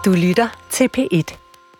Du lytter til P1.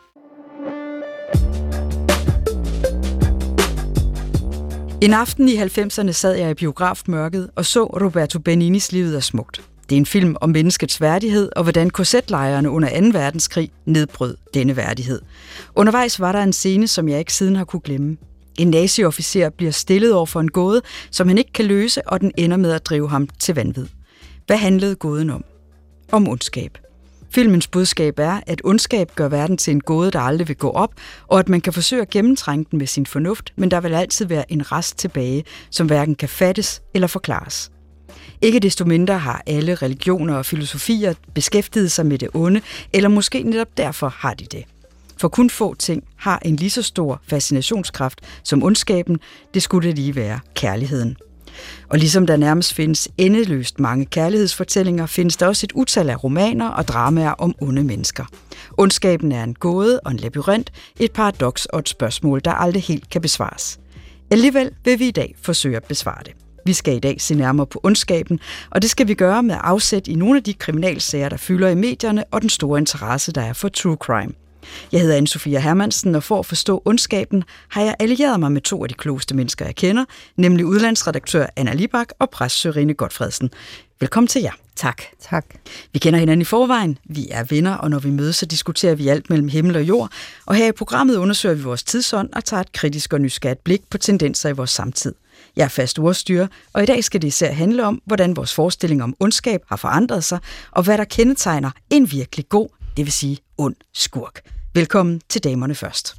En aften i 90'erne sad jeg i biografmørket og så Roberto Beninis Livet er smukt. Det er en film om menneskets værdighed og hvordan KZ-lejrene under 2. verdenskrig nedbrød denne værdighed. Undervejs var der en scene, som jeg ikke siden har kunne glemme. En nazi-officer bliver stillet over for en gåde, som han ikke kan løse, og den ender med at drive ham til vanvid. Hvad handlede gåden om? Om ondskab. Filmens budskab er, at ondskab gør verden til en gåde, der aldrig vil gå op, og at man kan forsøge at gennemtrænge den med sin fornuft, men der vil altid være en rest tilbage, som hverken kan fattes eller forklares. Ikke desto mindre har alle religioner og filosofier beskæftiget sig med det onde, eller måske netop derfor har de det. For kun få ting har en lige så stor fascinationskraft som ondskaben, det skulle det lige være kærligheden. Og ligesom der nærmest findes endeløst mange kærlighedsfortællinger, findes der også et utal af romaner og dramaer om onde mennesker. Ondskaben er en gåde og en labyrint, et paradoks og et spørgsmål, der aldrig helt kan besvares. Alligevel vil vi i dag forsøge at besvare det. Vi skal i dag se nærmere på ondskaben, og det skal vi gøre med afsæt i nogle af de kriminalsager, der fylder i medierne, og den store interesse, der er for true crime. Jeg hedder Anne-Sophia Hermansen, og for at forstå ondskaben, har jeg allieret mig med 2 af de klogeste mennesker, jeg kender, nemlig udlandsredaktør Anna Libak og præst Sørine Gotfredsen. Velkommen til jer. Tak. Vi kender hinanden i forvejen, vi er venner, og når vi mødes, så diskuterer vi alt mellem himmel og jord, og her i programmet undersøger vi vores tidsånd og tager et kritisk og nysgerrigt blik på tendenser i vores samtid. Jeg er fast ordstyrer, og i dag skal det især handle om, hvordan vores forestilling om ondskab har forandret sig, og hvad der kendetegner en virkelig god, det vil sige ond skurk. Velkommen til Damerne først.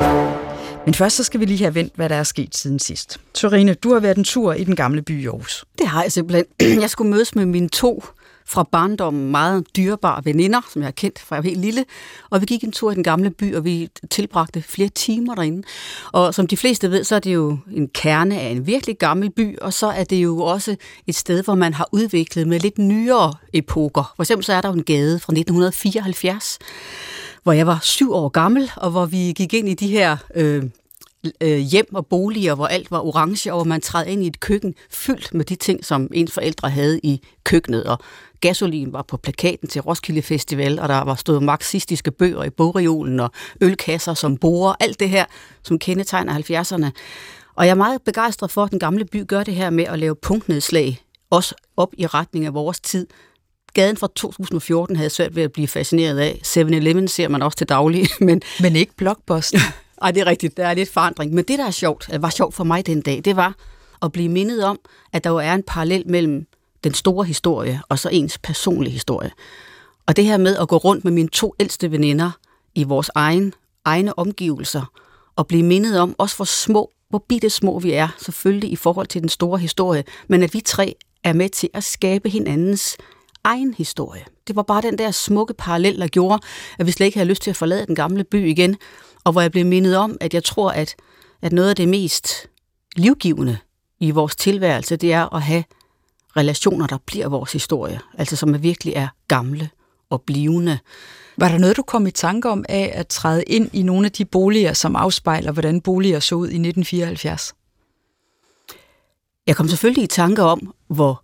Men først så skal vi lige have vendt, hvad der er sket siden sidst. Sørine, du har været en tur i den gamle by i Aarhus. Det har jeg simpelthen. Jeg skulle mødes med mine 2 fra barndommen meget dyrebare veninder, som jeg har kendt fra jeg var helt lille. Og vi gik en tur i den gamle by, og vi tilbragte flere timer derinde. Og som de fleste ved, så er det jo en kerne af en virkelig gammel by, og så er det jo også et sted, hvor man har udviklet med lidt nyere epoker. For eksempel så er der jo en gade fra 1974, hvor jeg var 7 år gammel, og hvor vi gik ind i de her hjem og boliger, hvor alt var orange, og hvor man træder ind i et køkken fyldt med de ting, som ens forældre havde i køkkenet. Og gasolin var på plakaten til Roskilde Festival, og der var stået marxistiske bøger i bogreolen, og ølkasser som borer, alt det her, som kendetegner 70'erne. Og jeg er meget begejstret for, at den gamle by gør det her med at lave punktnedslag, også op i retning af vores tid. Gaden fra 2014 havde svært ved at blive fascineret af. 7-Eleven ser man også til daglig. Men ikke Blockbuster. Ej, det er rigtigt. Der er lidt forandring. Men det, der er sjovt, var sjovt for mig den dag, det var at blive mindet om, at der jo er en parallel mellem den store historie og så ens personlige historie. Og det her med at gå rundt med mine 2 ældste veninder i vores egne omgivelser og blive mindet om, også hvor bitte små vi er, selvfølgelig i forhold til den store historie, men at vi 3 er med til at skabe hinandens egen historie. Det var bare den der smukke parallel, der gjorde, at vi slet ikke havde lyst til at forlade den gamle by igen, og hvor jeg blev mindet om, at jeg tror, at noget af det mest livgivende i vores tilværelse, det er at have relationer, der bliver vores historie, altså som virkelig er gamle og blivende. Var der noget, du kom i tanke om af at træde ind i nogle af de boliger, som afspejler, hvordan boliger så ud i 1974? Jeg kom selvfølgelig i tanke om,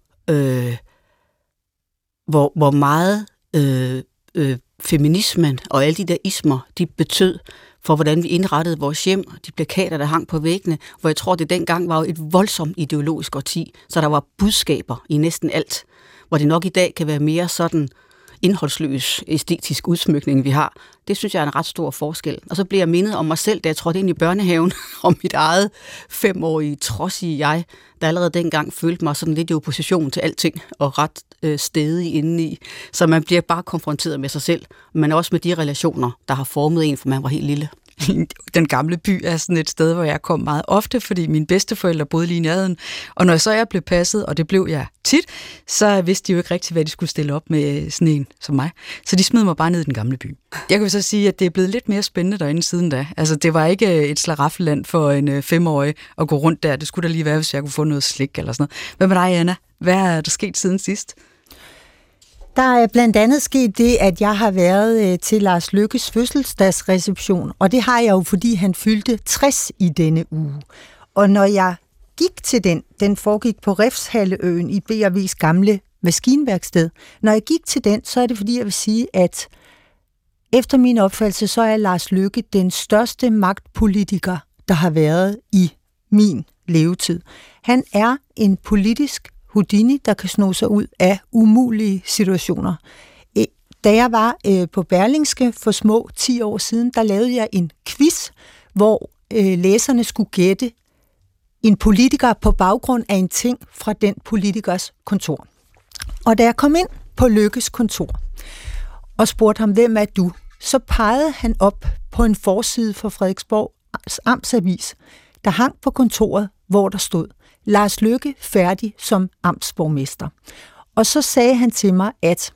hvor meget feminismen og alle de der ismer, de betød for, hvordan vi indrettede vores hjem, de plakater, der hang på væggene, hvor jeg tror, det dengang var jo et voldsomt ideologisk årti, så der var budskaber i næsten alt, hvor det nok i dag kan være mere sådan indholdsløs æstetisk udsmykning, vi har. Det synes jeg er en ret stor forskel. Og så bliver jeg mindet om mig selv, da jeg trådte ind i børnehaven, om mit eget 5-årige trodsige jeg, der allerede dengang følte mig sådan lidt i opposition til alting, og ret stædig indeni. Så man bliver bare konfronteret med sig selv, men også med de relationer, der har formet en, for man var helt lille. Den gamle by er sådan et sted, hvor jeg kom meget ofte, fordi mine bedsteforældre boede lige i nærheden. Og når så jeg blev passet, og det blev jeg tit, så vidste de jo ikke rigtigt, hvad de skulle stille op med sådan en som mig. Så de smed mig bare ned i den gamle by. Jeg kan så sige, at det er blevet lidt mere spændende derinde siden da. Altså, det var ikke et slaraffenland for en 5-årig at gå rundt der. Det skulle da lige være, hvis jeg kunne få noget slik eller sådan noget. Hvad med dig, Anna? Hvad er der sket siden sidst? Der er blandt andet sket det, at jeg har været til Lars Løkkes fødselsdagsreception, og det har jeg jo, fordi han fyldte 60 i denne uge. Og når jeg gik til den foregik på Refshalleøen i B&V's gamle maskinværksted. Når jeg gik til den, så er det fordi, jeg vil sige, at efter min opfattelse, så er Lars Løkke den største magtpolitiker, der har været i min levetid. Han er en politisk Houdini, der kan sno sig ud af umulige situationer. Da jeg var på Berlingske for små 10 år siden, der lavede jeg en quiz, hvor læserne skulle gætte en politiker på baggrund af en ting fra den politikers kontor. Og da jeg kom ind på Løkkes kontor og spurgte ham, hvem er du? Så pegede han op på en forside for Frederiksborg Amtsavis, der hang på kontoret, hvor der stod Lars Løkke færdig som amtsborgmester. Og så sagde han til mig, at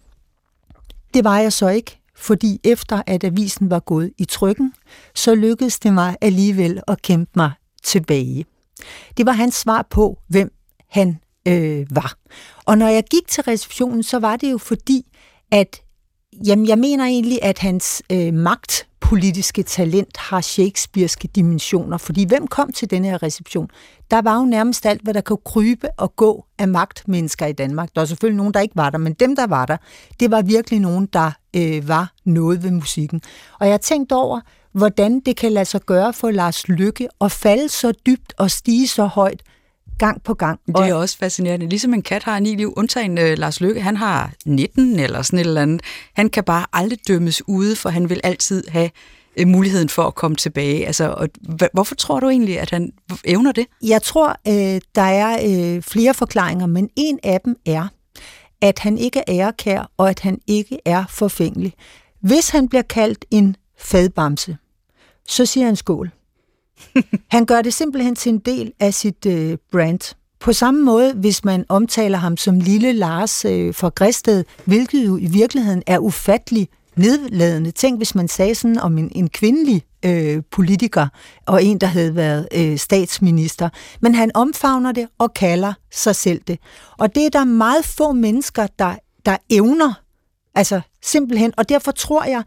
det var jeg så ikke, fordi efter at avisen var gået i trykken, så lykkedes det mig alligevel at kæmpe mig tilbage. Det var hans svar på, hvem han var. Og når jeg gik til receptionen, så var det jo fordi, at jeg mener egentlig, at hans magtpolitiske talent har shakespearske dimensioner. Fordi hvem kom til denne her reception? Der var jo nærmest alt, hvad der kunne krybe og gå af magtmennesker i Danmark. Der var selvfølgelig nogen, der ikke var der, men dem, der var der, det var virkelig nogen, der var noget ved musikken. Og jeg tænkte over, hvordan det kan lade sig gøre for Lars Løkke at falde så dybt og stige så højt gang på gang. Det er også fascinerende. Ligesom en kat har 9 liv, undtagen Lars Løkke, han har 19 eller sådan et eller andet. Han kan bare aldrig dømmes ude, for han vil altid have muligheden for at komme tilbage. Altså, og hvorfor tror du egentlig, at han evner det? Jeg tror, der er flere forklaringer, men en af dem er, at han ikke er ærekær, og at han ikke er forfængelig. Hvis han bliver kaldt en fadbamse, så siger han skål. Han gør det simpelthen til en del af sit brand. På samme måde, hvis man omtaler ham som lille Lars fra Græsted, hvilket jo i virkeligheden er ufattelig nedladende. Tænk, hvis man sagde sådan om en kvindelig politiker, og en, der havde været statsminister. Men han omfavner det og kalder sig selv det. Og det er der meget få mennesker, der evner. Altså simpelthen, og derfor tror jeg,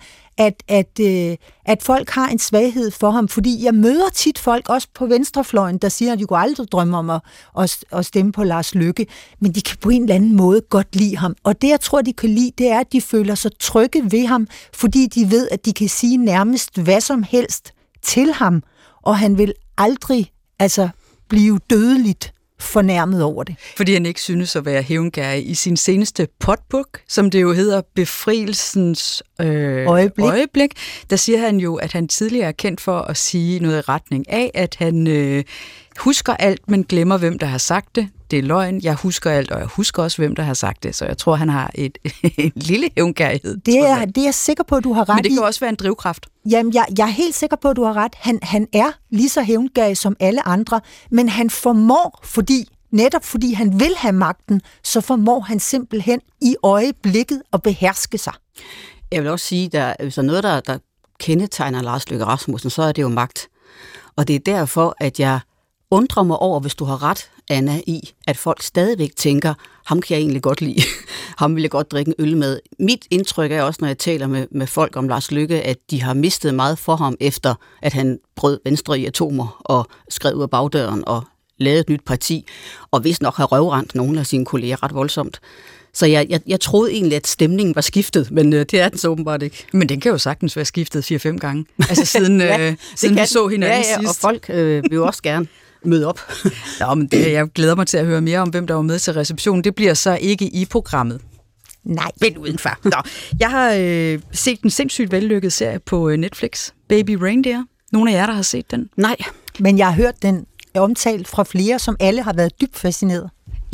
at folk har en svaghed for ham, fordi jeg møder tit folk, også på venstrefløjen, der siger, at de kunne aldrig drømme om at stemme på Lars Løkke, men de kan på en eller anden måde godt lide ham. Og det, jeg tror, de kan lide, det er, at de føler sig trygge ved ham, fordi de ved, at de kan sige nærmest hvad som helst til ham, og han vil aldrig blive dødeligt fornærmet over det. Fordi han ikke synes at være hævngærig i sin seneste potbook, som det jo hedder Befrielsens øjeblik. Der siger han jo, at han tidligere er kendt for at sige noget i retning af, at han husker alt, men glemmer, hvem der har sagt det. Det er løgn. Jeg husker alt, og jeg husker også, hvem der har sagt det. Så jeg tror, han har en lille hævngærighed. Det er jeg sikker på, at du har ret i. Men det kan også være en drivkraft. Jamen, jeg er helt sikker på, at du har ret. Han er lige så hævngærig som alle andre, men han formår, netop fordi han vil have magten, så formår han simpelthen i øjeblikket at beherske sig. Jeg vil også sige, at hvis der er noget, der kendetegner Lars Løkke Rasmussen, så er det jo magt. Og det er derfor, at jeg undrer mig over, hvis du har ret, Anna, i, at folk stadigvæk tænker, ham kan jeg egentlig godt lide. Ham vil jeg godt drikke en øl med. Mit indtryk er også, når jeg taler med folk om Lars Løkke, at de har mistet meget for ham, efter at han brød Venstre i atomer og skred ud af bagdøren og lavede et nyt parti, og vist nok har røvrendt nogle af sine kolleger ret voldsomt. Så jeg troede egentlig, at stemningen var skiftet, men det er den så åbenbart ikke. Men den kan jo sagtens være skiftet 4-5 gange. Altså siden vi så hinanden sidst. Og folk vil jo også gerne møde op. Nå, men jeg glæder mig til at høre mere om, hvem der var med til receptionen. Det bliver så ikke i programmet. Nej. Vent udenfor. Nå, jeg har set en sindssygt vellykket serie på Netflix. Baby Reindeer. Nogle af jer, der har set den? Nej. Men jeg har hørt den omtalt fra flere, som alle har været dybt fascineret.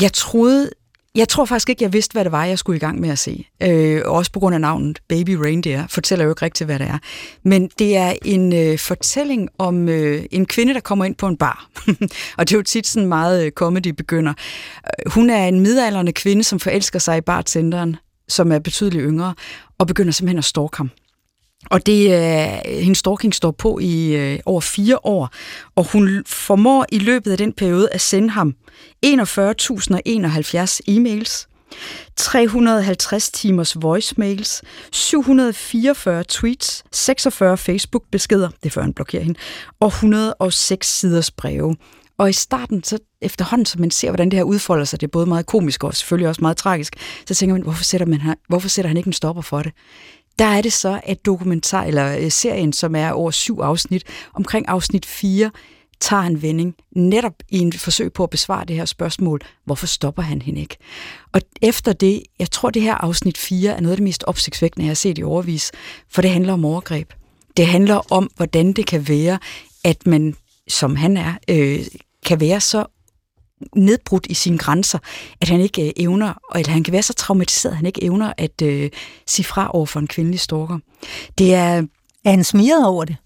Jeg tror faktisk ikke, jeg vidste, hvad det var, jeg skulle i gang med at se. Også på grund af navnet Baby Reindeer fortæller jo ikke rigtigt, hvad det er. Men det er en fortælling om en kvinde, der kommer ind på en bar. Og det er jo tit sådan meget comedy begynder. Hun er en midaldrende kvinde, som forelsker sig i bartenderen, som er betydeligt yngre, og begynder simpelthen at stalke ham. Og hendes stalking står på i over 4 år, og hun formår i løbet af den periode at sende ham 41.071 e-mails, 350 timers voicemails, 744 tweets, 46 Facebook-beskeder, det er før han blokerer hende, og 106 siders breve. Og i starten, så efterhånden, så man ser, hvordan det her udfolder sig, det er både meget komisk og selvfølgelig også meget tragisk, så tænker man, hvorfor sætter han ikke en stopper for det? der er det så, at dokumentar, eller serien, som er over 7 afsnit, omkring afsnit 4, tager en vending netop i en forsøg på at besvare det her spørgsmål, hvorfor stopper han hende ikke? Og efter det, jeg tror det her afsnit 4 er noget af det mest opsigtsvækkende, jeg har set i årevis, for det handler om overgreb. Det handler om, hvordan det kan være, at man, som han er, kan være så nedbrudt i sine grænser, at han ikke evner, eller han kan være så traumatiseret, at han ikke evner at sige fra over for en kvindelig stalker. Det er han smiret over det?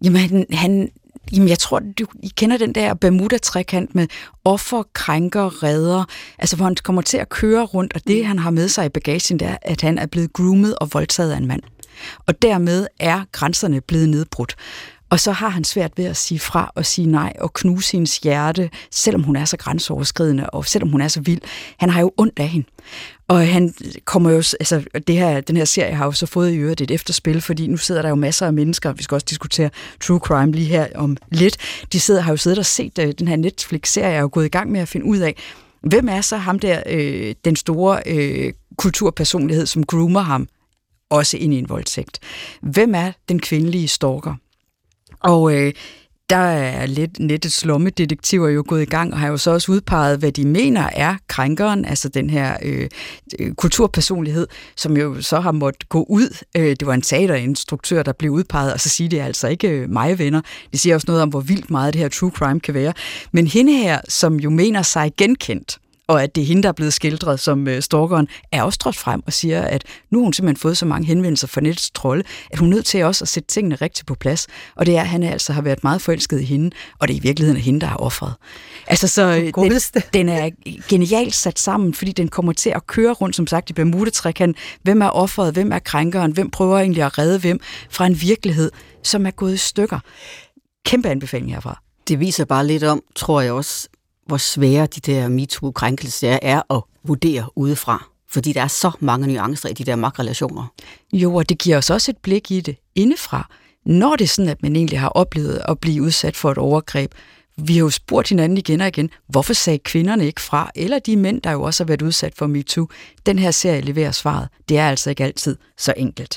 Jamen, jeg tror, I kender den der Bermuda-trekant med offer, krænker, redder, altså hvor han kommer til at køre rundt, og det, han har med sig i bagagen, det er, at han er blevet groomet og voldtaget af en mand. Og dermed er grænserne blevet nedbrudt. Og så har han svært ved at sige fra og sige nej og knuse hendes hjerte, selvom hun er så grænseoverskridende og selvom hun er så vild. Han har jo ondt af hende. Og han kommer jo, altså den her serie har jo så fået i øvrigt et efterspil, fordi nu sidder der jo masser af mennesker, vi skal også diskutere true crime lige her om lidt. Har jo siddet og set den her Netflix-serie og er gået i gang med at finde ud af, hvem er så ham der, den store kulturpersonlighed, som groomer ham også ind i en voldtægt. Hvem er den kvindelige stalker? Og der er nettets lommedetektiver jo gået i gang, og har jo så også udpeget, hvad de mener er krænkeren, altså den her kulturpersonlighed, som jo så har måttet gå ud. Det var en teaterinstruktør, der blev udpeget, og så siger det altså ikke mig, venner. Det siger også noget om, hvor vildt meget det her true crime kan være. Men hende her, som jo mener sig genkendt, og at det er hende, der er blevet skildret som stalkeren, er også trådt frem og siger, at nu har hun simpelthen fået så mange henvendelser fra nettets trolde, at hun er nødt til også at sætte tingene rigtigt på plads. Og det er, at han altså har været meget forelsket i hende, og det er i virkeligheden hende, der har offret. Altså så den er genialt sat sammen, fordi den kommer til at køre rundt, som sagt, i Bermuda-trekant. Hvem er offeret? Hvem er krænkeren? Hvem prøver egentlig at redde hvem fra en virkelighed, som er gået i stykker? Kæmpe anbefaling herfra. Det viser bare lidt om, tror jeg også, hvor svære de der MeToo-krænkelser er at vurdere udefra. Fordi der er så mange nuancer i de der magtrelationer. Jo, og det giver os også et blik i det indefra. Når det er sådan, at man egentlig har oplevet at blive udsat for et overgreb. Vi har jo spurgt hinanden igen og igen, hvorfor sagde kvinderne ikke fra? Eller de mænd, der jo også har været udsat for MeToo. Den her serie leverer svaret. Det er altså ikke altid så enkelt.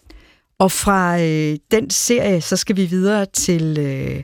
Og fra den serie, så skal vi videre til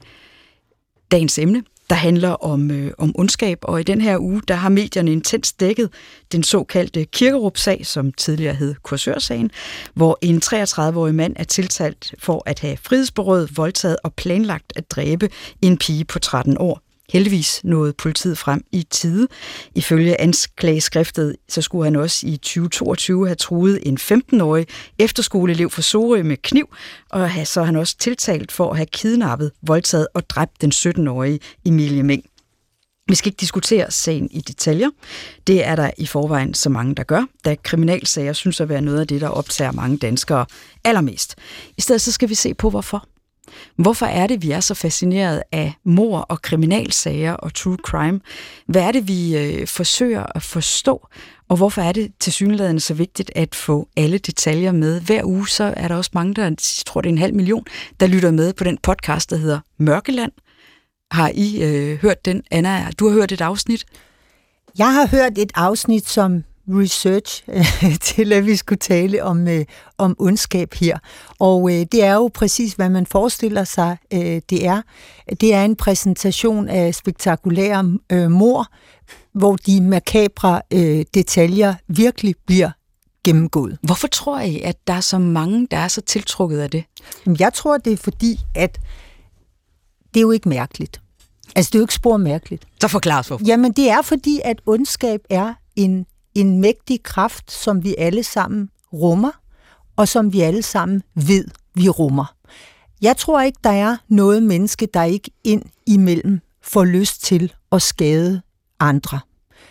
dagens emne, der handler om ondskab, og i den her uge, der har medierne intens dækket den såkaldte Kirkerup-sag, som tidligere hed Korsør-sagen, hvor en 33-årig mand er tiltalt for at have frihedsberøvet, voldtaget og planlagt at dræbe en pige på 13 år. Heldigvis nåede politiet frem i tide. Ifølge anklageskriftet, så skulle han også i 2022 have truet en 15-årig efterskoleelev fra Sorø med kniv, og så er han også tiltalt for at have kidnappet, voldtaget og dræbt den 17-årige Emilie Meng. Vi skal ikke diskutere sagen i detaljer. Det er der i forvejen så mange, der gør, da kriminalsager synes at være noget af det, der optager mange danskere allermest. I stedet så skal vi se på, hvorfor. Hvorfor er det, vi er så fascineret af mord og kriminalsager og true crime? Hvad er det, vi forsøger at forstå? Og hvorfor er det tilsyneladende så vigtigt at få alle detaljer med? Hver uge så er der også mange, jeg tror det er 500.000, der lytter med på den podcast, der hedder Mørkeland. Har I hørt den, Anna? Du har hørt et afsnit? Jeg har hørt et afsnit som research til, at vi skulle tale om ondskab her. Og det er jo præcis, hvad man forestiller sig, det er. Det er en præsentation af spektakulære mord, hvor de makabre detaljer virkelig bliver gennemgået. Hvorfor tror I, at der er så mange, der er så tiltrukket af det? Jeg tror, det er fordi, at det er jo ikke mærkeligt. Altså, det er jo ikke spor mærkeligt. Så forklar os hvorfor. Jamen, det er fordi, at ondskab er en mægtig kraft, som vi alle sammen rummer, og som vi alle sammen ved, vi rummer. Jeg tror ikke, der er noget menneske, der ikke ind imellem får lyst til at skade andre.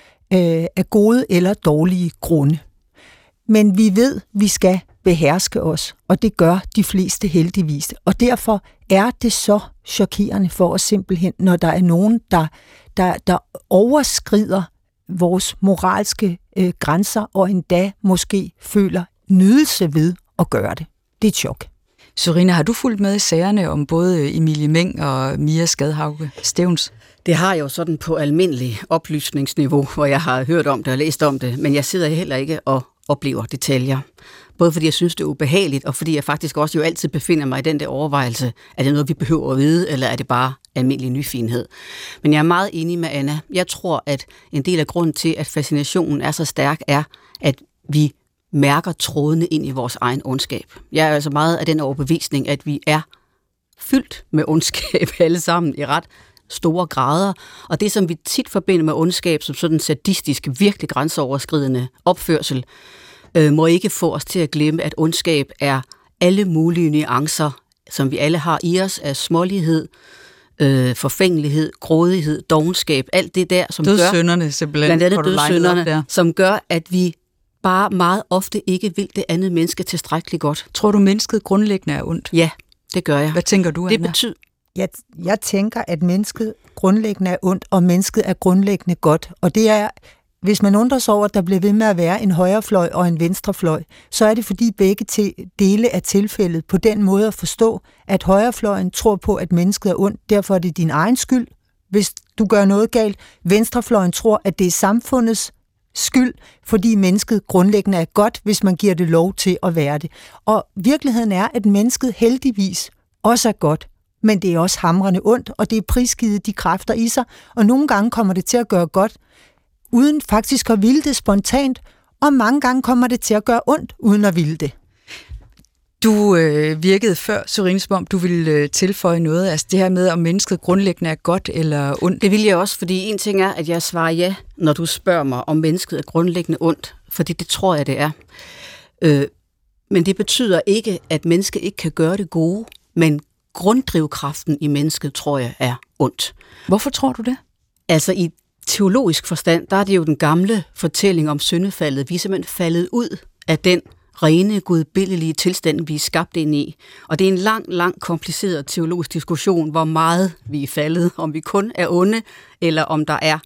Af gode eller dårlige grunde. Men vi ved, vi skal beherske os, og det gør de fleste heldigvis. Og derfor er det så chokerende for os simpelthen, når der er nogen, der overskrider vores moralske grænser, og endda måske føler nydelse ved at gøre det. Det er et chok. Sorina, har du fulgt med i sagerne om både Emilie Meng og Mia Skadhauge Stevens? Det har jeg jo sådan på almindelig oplysningsniveau, hvor jeg har hørt om det og læst om det, men jeg sidder heller ikke og oplever detaljer. Både fordi jeg synes, det er ubehageligt, og fordi jeg faktisk også jo altid befinder mig i den der overvejelse, er det noget, vi behøver at vide, eller er det bare almindelig nyfinhed? Men jeg er meget enig med Anna. Jeg tror, at en del af grunden til, at fascinationen er så stærk, er, at vi mærker trådene ind i vores egen ondskab. Jeg er altså meget af den overbevisning, at vi er fyldt med ondskab alle sammen i ret store grader, og det, som vi tit forbinder med ondskab som sådan sadistisk, virkelig grænseoverskridende opførsel, må ikke få os til at glemme, at ondskab er alle mulige nuancer, som vi alle har i os, af smålighed, forfængelighed, grådighed, dovenskab, alt det der, som dødssynderne, simpelthen, blandt andet dødssynderne, som gør, at vi bare meget ofte ikke vil det andet menneske tilstrækkeligt godt. Tror du, mennesket grundlæggende er ondt? Ja, det gør jeg. Hvad tænker du, Anna? Det betyder... Jeg tænker, at mennesket grundlæggende er ondt, og mennesket er grundlæggende godt. Og det er, hvis man undrer sig over, at der bliver ved med at være en højrefløj og en venstrefløj, så er det fordi begge dele er tilfældet på den måde at forstå, at højrefløjen tror på, at mennesket er ondt, derfor er det din egen skyld, hvis du gør noget galt. Venstrefløjen tror, at det er samfundets skyld, fordi mennesket grundlæggende er godt, hvis man giver det lov til at være det. Og virkeligheden er, at mennesket heldigvis også er godt, men det er også hamrende ondt, og det er prisgivet de kræfter i sig, og nogle gange kommer det til at gøre godt, uden faktisk at ville det spontant, og mange gange kommer det til at gøre ondt, uden at ville det. Du virkede før, Sørine, som om du ville tilføje noget, altså det her med, om mennesket grundlæggende er godt eller ondt. Det vil jeg også, fordi en ting er, at jeg svarer ja, når du spørger mig, om mennesket er grundlæggende ondt, fordi det tror jeg, det er. Men det betyder ikke, at mennesket ikke kan gøre det gode, men grunddrivkraften i mennesket, tror jeg, er ondt. Hvorfor tror du det? Altså i teologisk forstand, der er det jo den gamle fortælling om syndefaldet. Vi er simpelthen faldet ud af den rene, gudbilledlige tilstand, vi er skabt ind i. Og det er en lang, kompliceret teologisk diskussion, hvor meget vi er faldet, om vi kun er onde, eller om der er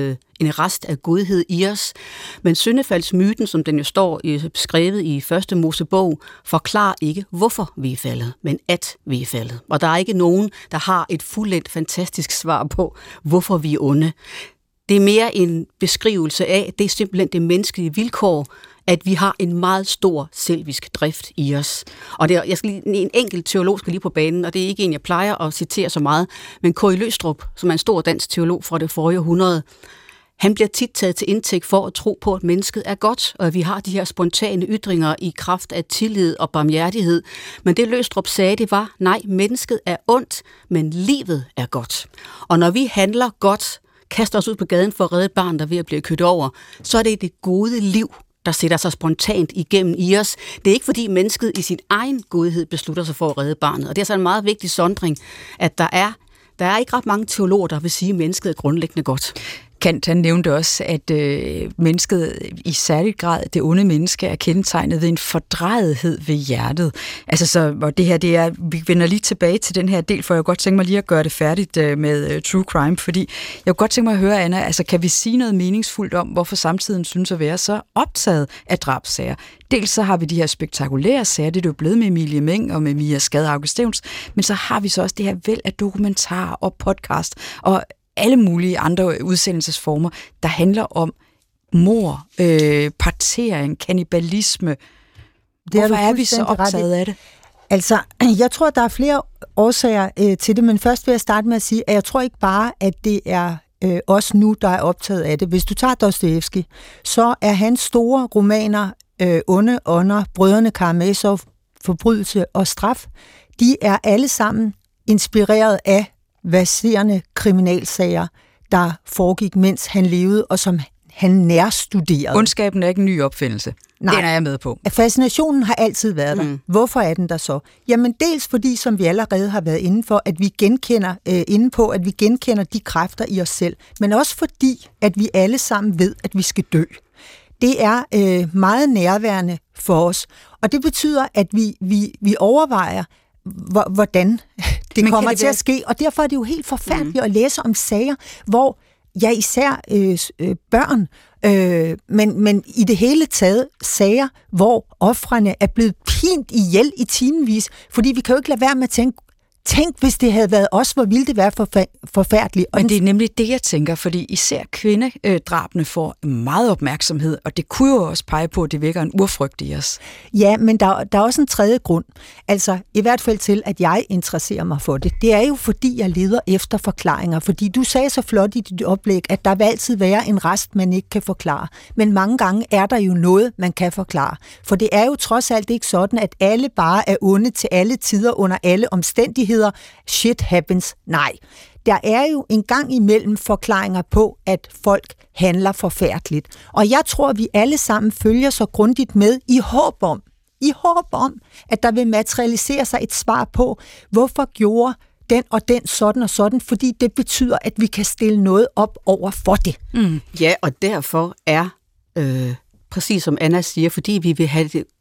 en rest af godhed i os. Men syndefaldsmyten, som den jo står beskrevet i første Mosebog, forklarer ikke, hvorfor vi er faldet, men at vi er faldet. Og der er ikke nogen, der har et fuldendt fantastisk svar på, hvorfor vi er onde. Det er mere en beskrivelse af, det er simpelthen det menneskelige vilkår, at vi har en meget stor selvisk drift i os. Og jeg skal lige, en enkelt teolog skal lige på banen, og det er ikke en, jeg plejer at citere så meget, men K.I. Løgstrup, som er en stor dansk teolog fra det forrige århundrede, han bliver tit taget til indtægt for at tro på, at mennesket er godt, og at vi har de her spontane ytringer i kraft af tillid og barmhjertighed. Men det Løgstrup sagde, det var, nej, mennesket er ondt, men livet er godt. Og når vi handler godt, kaster os ud på gaden for at redde et barn, der er ved at blive kørt over, så er det det gode liv, der sætter sig spontant igennem i os. Det er ikke fordi mennesket i sin egen godhed beslutter sig for at redde barnet. Og det er så en meget vigtig sondring, at der er ikke ret mange teologer, der vil sige, at mennesket er grundlæggende godt. Kant, han nævnte også, at mennesket i særlig grad, det onde menneske, er kendetegnet ved en fordrejethed ved hjertet. Altså, så det her, vi vender lige tilbage til den her del, for jeg kunne godt tænke mig lige at gøre det færdigt med true crime, fordi jeg kunne godt tænke mig at høre, Anna, altså kan vi sige noget meningsfuldt om, hvorfor samtiden synes at være så optaget af drabssager? Dels så har vi de her spektakulære sager, det er jo blevet med Emilie Meng og med Mia Skade Stevns, men så har vi så også det her væld af dokumentarer og podcast og alle mulige andre udsendelsesformer, der handler om mord, partering, kannibalisme. Hvorfor er vi så optaget af det? Altså, jeg tror, der er flere årsager til det, men først vil jeg starte med at sige, at jeg tror ikke bare, at det er os nu, der er optaget af det. Hvis du tager Dostojevskij, så er hans store romaner, Onde ånder, Brødrene Karamazov, Forbrydelse og straf, de er alle sammen inspireret af verserende kriminalsager, der foregik, mens han levede, og som han nærstuderede. Ondskaben er ikke en ny opfindelse. Nej. Den er jeg med på. Fascinationen har altid været der. Hvorfor er den der så? Jamen dels fordi, som vi allerede har været inde for, at vi genkender de kræfter i os selv, men også fordi, at vi alle sammen ved, at vi skal dø. Det er meget nærværende for os, og det betyder, at vi overvejer, hvordan det kommer til at ske, og derfor er det jo helt forfærdeligt at læse om sager, hvor især børn, men i det hele taget sager, hvor ofrene er blevet pint ihjel i timevis, fordi vi kan jo ikke lade være med at tænke, Tænk, hvis det havde været os, hvor ville det være forfærdeligt. Men det er nemlig det, jeg tænker, fordi især kvindedrabene får meget opmærksomhed, og det kunne jo også pege på, at det vækker en urfrygt i os. Ja, men der er også en tredje grund. Altså, i hvert fald til, at jeg interesserer mig for det. Det er jo, fordi jeg leder efter forklaringer. Fordi du sagde så flot i dit oplæg, at der vil altid være en rest, man ikke kan forklare. Men mange gange er der jo noget, man kan forklare. For det er jo trods alt ikke sådan, at alle bare er onde til alle tider under alle omstændigheder. Shit happens. Nej. Der er jo en gang imellem forklaringer på, at folk handler forfærdeligt. Og jeg tror, at vi alle sammen følger så grundigt med i håb om, at der vil materialisere sig et svar på, hvorfor gjorde den og den sådan og sådan, fordi det betyder, at vi kan stille noget op over for det. Mm. Ja, og derfor er, præcis som Anna siger, fordi vi vil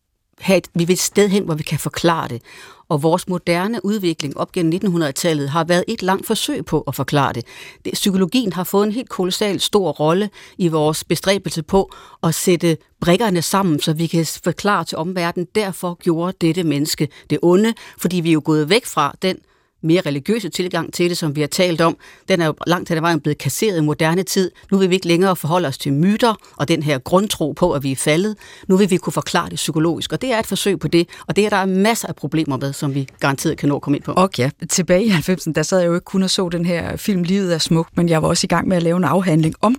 vi vil et sted hen, hvor vi kan forklare det. Og vores moderne udvikling op gennem 1900-tallet har været et langt forsøg på at forklare det. Psykologien har fået en helt kolossalt stor rolle i vores bestræbelse på at sætte brikkerne sammen, så vi kan forklare til omverdenen, derfor gjorde dette menneske det onde, fordi vi er jo gået væk fra den mere religiøse tilgang til det, som vi har talt om. Den er jo langt hen ad vejen blevet kasseret i moderne tid. Nu vil vi ikke længere forholde os til myter og den her grundtro på, at vi er faldet. Nu vil vi kunne forklare det psykologisk, og det er et forsøg på det, og det er der masser af problemer med, som vi garanteret kan nå at komme ind på. Okay, tilbage i 90'erne, der sad jeg jo ikke kun og så den her film Livet er smukt, men jeg var også i gang med at lave en afhandling om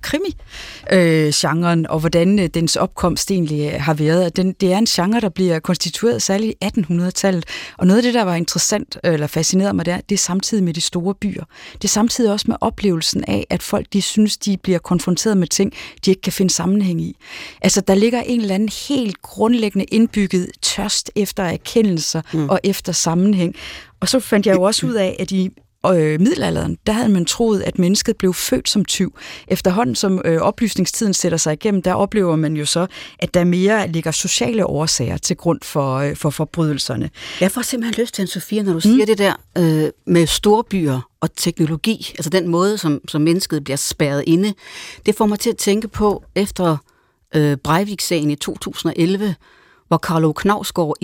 krimi-genren, og hvordan dens opkomst egentlig har været. Det er en genre, der bliver konstitueret særligt i 1800-tallet, og noget af det, der var interessant eller fascinerede mig, det er samtidig med de store byer. Det er samtidig også med oplevelsen af, at folk de synes, de bliver konfronteret med ting, de ikke kan finde sammenhæng i. Altså, der ligger en eller anden helt grundlæggende indbygget tørst efter erkendelser og efter sammenhæng. Og så fandt jeg jo også ud af, at i middelalderen, der havde man troet, at mennesket blev født som tyv. Efterhånden som oplysningstiden sætter sig igennem, der oplever man jo så, at der mere ligger sociale årsager til grund for forbrydelserne. Jeg får simpelthen lyst til, Sofia, når du siger det der med storbyer og teknologi, altså den måde, som mennesket bliver spærret inde, det får mig til at tænke på efter Breivik-sagen i 2011, hvor Carlo Knausgård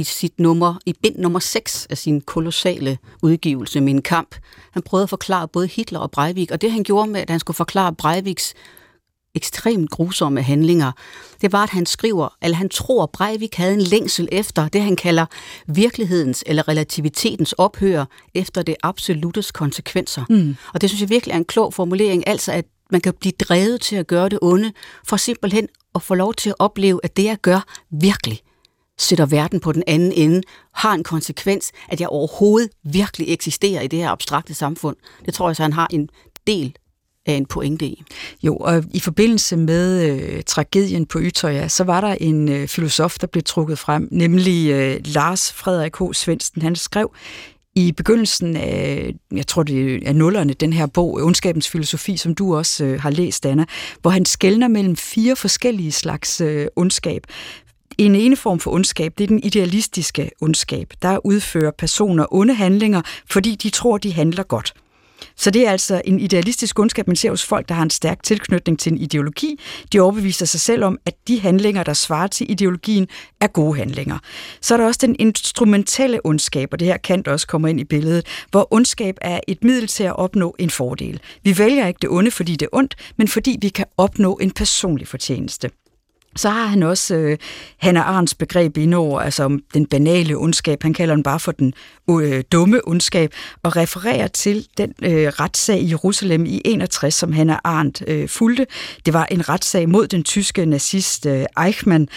i bind nummer 6 af sin kolossale udgivelse Min Kamp, han prøvede at forklare både Hitler og Breivik, og det han gjorde med, at han skulle forklare Breiviks ekstremt grusomme handlinger, det var, at han skriver, eller han tror, at Breivik havde en længsel efter det, han kalder virkelighedens eller relativitetens ophør efter det absolutes konsekvenser. Og det synes jeg virkelig er en klog formulering, altså at man kan blive drevet til at gøre det onde, for simpelthen at få lov til at opleve, at det jeg gør virkelig sætter verden på den anden ende, har en konsekvens, at jeg overhovedet virkelig eksisterer i det her abstrakte samfund. Det tror jeg så, han har en del af en pointe i. Jo, og i forbindelse med tragedien på Utøya, så var der en filosof, der blev trukket frem, nemlig Lars Frederik H. Svendsen. Han skrev i begyndelsen af, jeg tror det er nullerne, den her bog, Ondskabens filosofi, som du også har læst, Anna, hvor han skelner mellem 4 forskellige slags ondskab. En ene form for ondskab, det er den idealistiske ondskab. Der udfører personer onde handlinger, fordi de tror, de handler godt. Så det er altså en idealistisk ondskab, man ser hos folk, der har en stærk tilknytning til en ideologi. De overbeviser sig selv om, at de handlinger, der svarer til ideologien, er gode handlinger. Så er der også den instrumentelle ondskab, og det her Kant også kommer ind i billedet, hvor ondskab er et middel til at opnå en fordel. Vi vælger ikke det onde, fordi det er ondt, men fordi vi kan opnå en personlig fortjeneste. Så har han også Hannah Arendts begreb indover, altså den banale ondskab. Han kalder den bare for den dumme ondskab, og refererer til den retssag i Jerusalem i 61, som Hannah Arendt fulgte. Det var en retssag mod den tyske nazist Eichmann,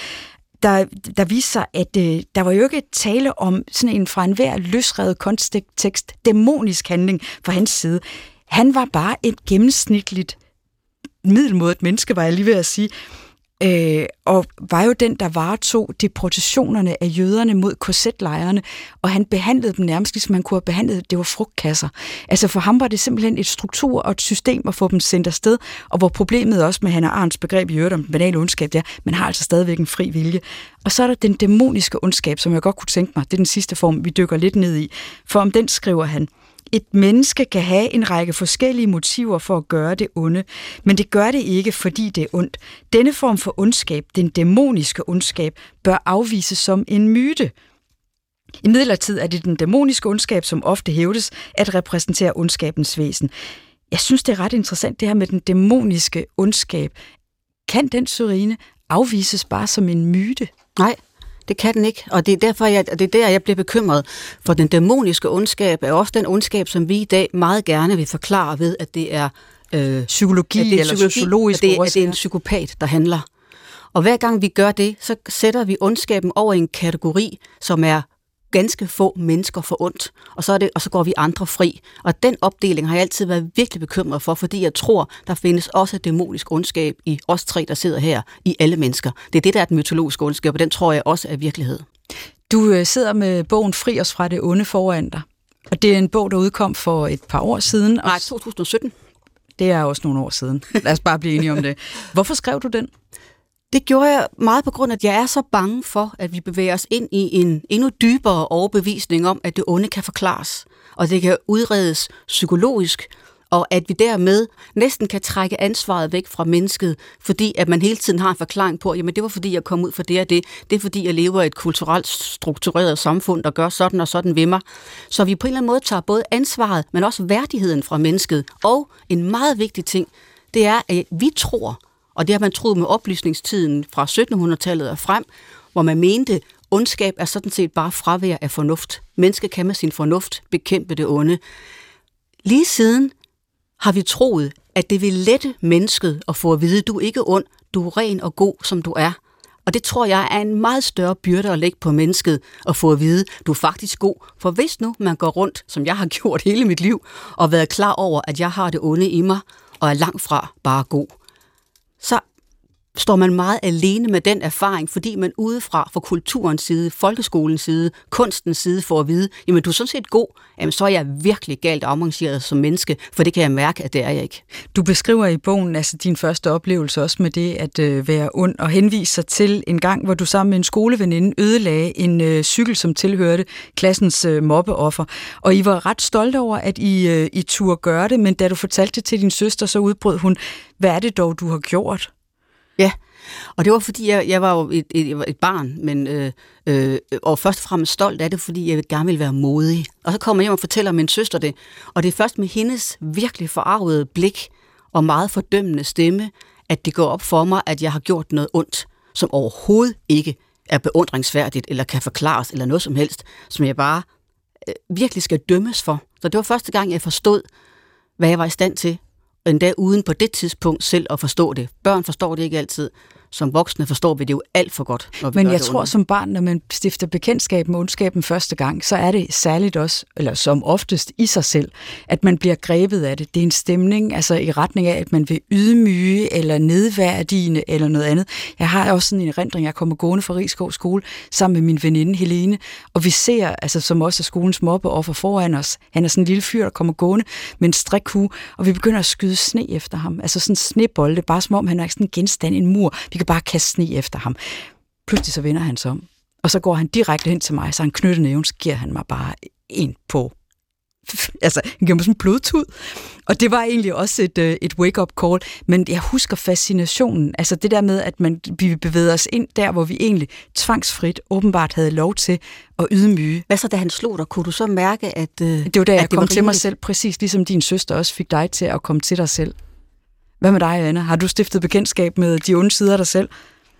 der viste sig, at der var jo ikke tale om sådan en fra enhver løsrevet kontekst dæmonisk handling fra hans side. Han var bare et gennemsnitligt middelmådigt menneske, var jeg lige ved at sige, og var jo den, der varetog deportationerne af jøderne mod KZ-lejrene, og han behandlede dem nærmest ligesom han kunne have behandlet, det var frugtkasser. Altså for ham var det simpelthen et struktur og et system at få dem sendt afsted, og hvor problemet også med Hannah Arendts begreb i øvrigt om den banale ondskab, der man har altså stadigvæk en fri vilje. Og så er der den dæmoniske ondskab, som jeg godt kunne tænke mig, det er den sidste form, vi dykker lidt ned i, for om den skriver han: et menneske kan have en række forskellige motiver for at gøre det onde, men det gør det ikke, fordi det er ondt. Denne form for ondskab, den dæmoniske ondskab, bør afvises som en myte. I midlertid er det den dæmoniske ondskab, som ofte hævdes at repræsentere ondskabens væsen. Jeg synes, det er ret interessant, det her med den dæmoniske ondskab. Kan den, Sørine, afvises bare som en myte? Nej, det kan den ikke, og det er derfor, jeg bliver bekymret. For den dæmoniske ondskab er også den ondskab, som vi i dag meget gerne vil forklare ved, at det er psykologi eller sociologisk årsag. At det er en psykopat, der handler. Og hver gang vi gør det, så sætter vi ondskaben over en kategori, som er ganske få mennesker for ondt, og så går vi andre fri. Og den opdeling har jeg altid været virkelig bekymret for, fordi jeg tror, der findes også dæmonisk ondskab i os tre, der sidder her, i alle mennesker. Det er det, der er den mytologiske ondskab, og den tror jeg også er virkelighed. Du sidder med bogen Fri os fra det onde foran dig, og det er en bog, der udkom for et par år siden. Nej, 2017. Det er også nogle år siden. Lad os bare blive enige om det. Hvorfor skrev du den? Det gjorde jeg meget på grund af, at jeg er så bange for, at vi bevæger os ind i en endnu dybere overbevisning om, at det onde kan forklares, og det kan udredes psykologisk, og at vi dermed næsten kan trække ansvaret væk fra mennesket, fordi at man hele tiden har en forklaring på, jamen det var fordi, jeg kom ud for det og det, det er fordi, jeg lever i et kulturelt struktureret samfund, der gør sådan og sådan ved mig. Så vi på en eller anden måde tager både ansvaret, men også værdigheden fra mennesket. Og en meget vigtig ting, det er, at vi tror, og det har man troet med oplysningstiden fra 1700-tallet og frem, hvor man mente, ondskab er sådan set bare fravær af fornuft. Mennesket kan med sin fornuft bekæmpe det onde. Lige siden har vi troet, at det vil lette mennesket at få at vide, du er ikke ond, du er ren og god, som du er. Og det tror jeg er en meget større byrde at lægge på mennesket at få at vide, du er faktisk god. For hvis nu man går rundt, som jeg har gjort hele mit liv, og været klar over, at jeg har det onde i mig, og er langt fra bare god, så står man meget alene med den erfaring, fordi man udefra, fra kulturens side, folkeskolens side, kunstens side, får at vide, jamen du er sådan set god, jamen så er jeg virkelig galt afmarcheret som menneske, for det kan jeg mærke, at det er jeg ikke. Du beskriver i bogen altså din første oplevelse også med det at være ond, og henviser til en gang, hvor du sammen med en skoleveninde ødelagde en cykel, som tilhørte klassens mobbeoffer. Og I var ret stolte over, at I turde gøre det, men da du fortalte det til din søster, så udbrød hun, hvad er det dog, du har gjort? Ja, og det var fordi, jeg var jo et barn, men og først og fremmest stolt af det, fordi jeg gerne ville være modig. Og så kommer jeg hjem og fortæller min søster det, og det er først med hendes virkelig forarvede blik og meget fordømmende stemme, at det går op for mig, at jeg har gjort noget ondt, som overhovedet ikke er beundringsværdigt, eller kan forklares, eller noget som helst, som jeg bare virkelig skal dømmes for. Så det var første gang, jeg forstod, hvad jeg var i stand til, endda uden på det tidspunkt selv at forstå det. Børn forstår det ikke altid. Som voksne forstår vi det jo alt for godt. Men jeg tror som barn, når man stifter bekendtskab med ondskaben første gang, så er det særligt også, eller som oftest i sig selv, at man bliver grebet af det. Det er en stemning, altså i retning af, at man vil ydmyge eller nedværdigende eller noget andet. Jeg har også sådan en erindring, jeg kommer gående fra Risskov skole sammen med min veninde Helene, og vi ser, altså som også er skolens mobbeoffer foran os, han er sådan en lille fyr, der kommer gående med en strikhue, og vi begynder at skyde sne efter ham. Altså sådan en snebolde, bare som om han er sådan en genstand, en mur. Vi kan bare kaste sne efter ham. Pludselig så vender han sig om, og så går han direkte hen til mig, så han knytter næven, så giver han mig bare en på. Altså, han giver mig sådan en blodtud. Og det var egentlig også et wake-up call, men jeg husker fascinationen, altså det der med, at vi bevægede os ind der, hvor vi egentlig tvangsfrit åbenbart havde lov til at ydmyge. Hvad så, da han slog dig? Kunne du så mærke, at det var da jeg kom til mig selv, præcis ligesom din søster også fik dig til at komme til dig selv. Hvad med dig, Anna? Har du stiftet bekendtskab med de onde sider af dig selv?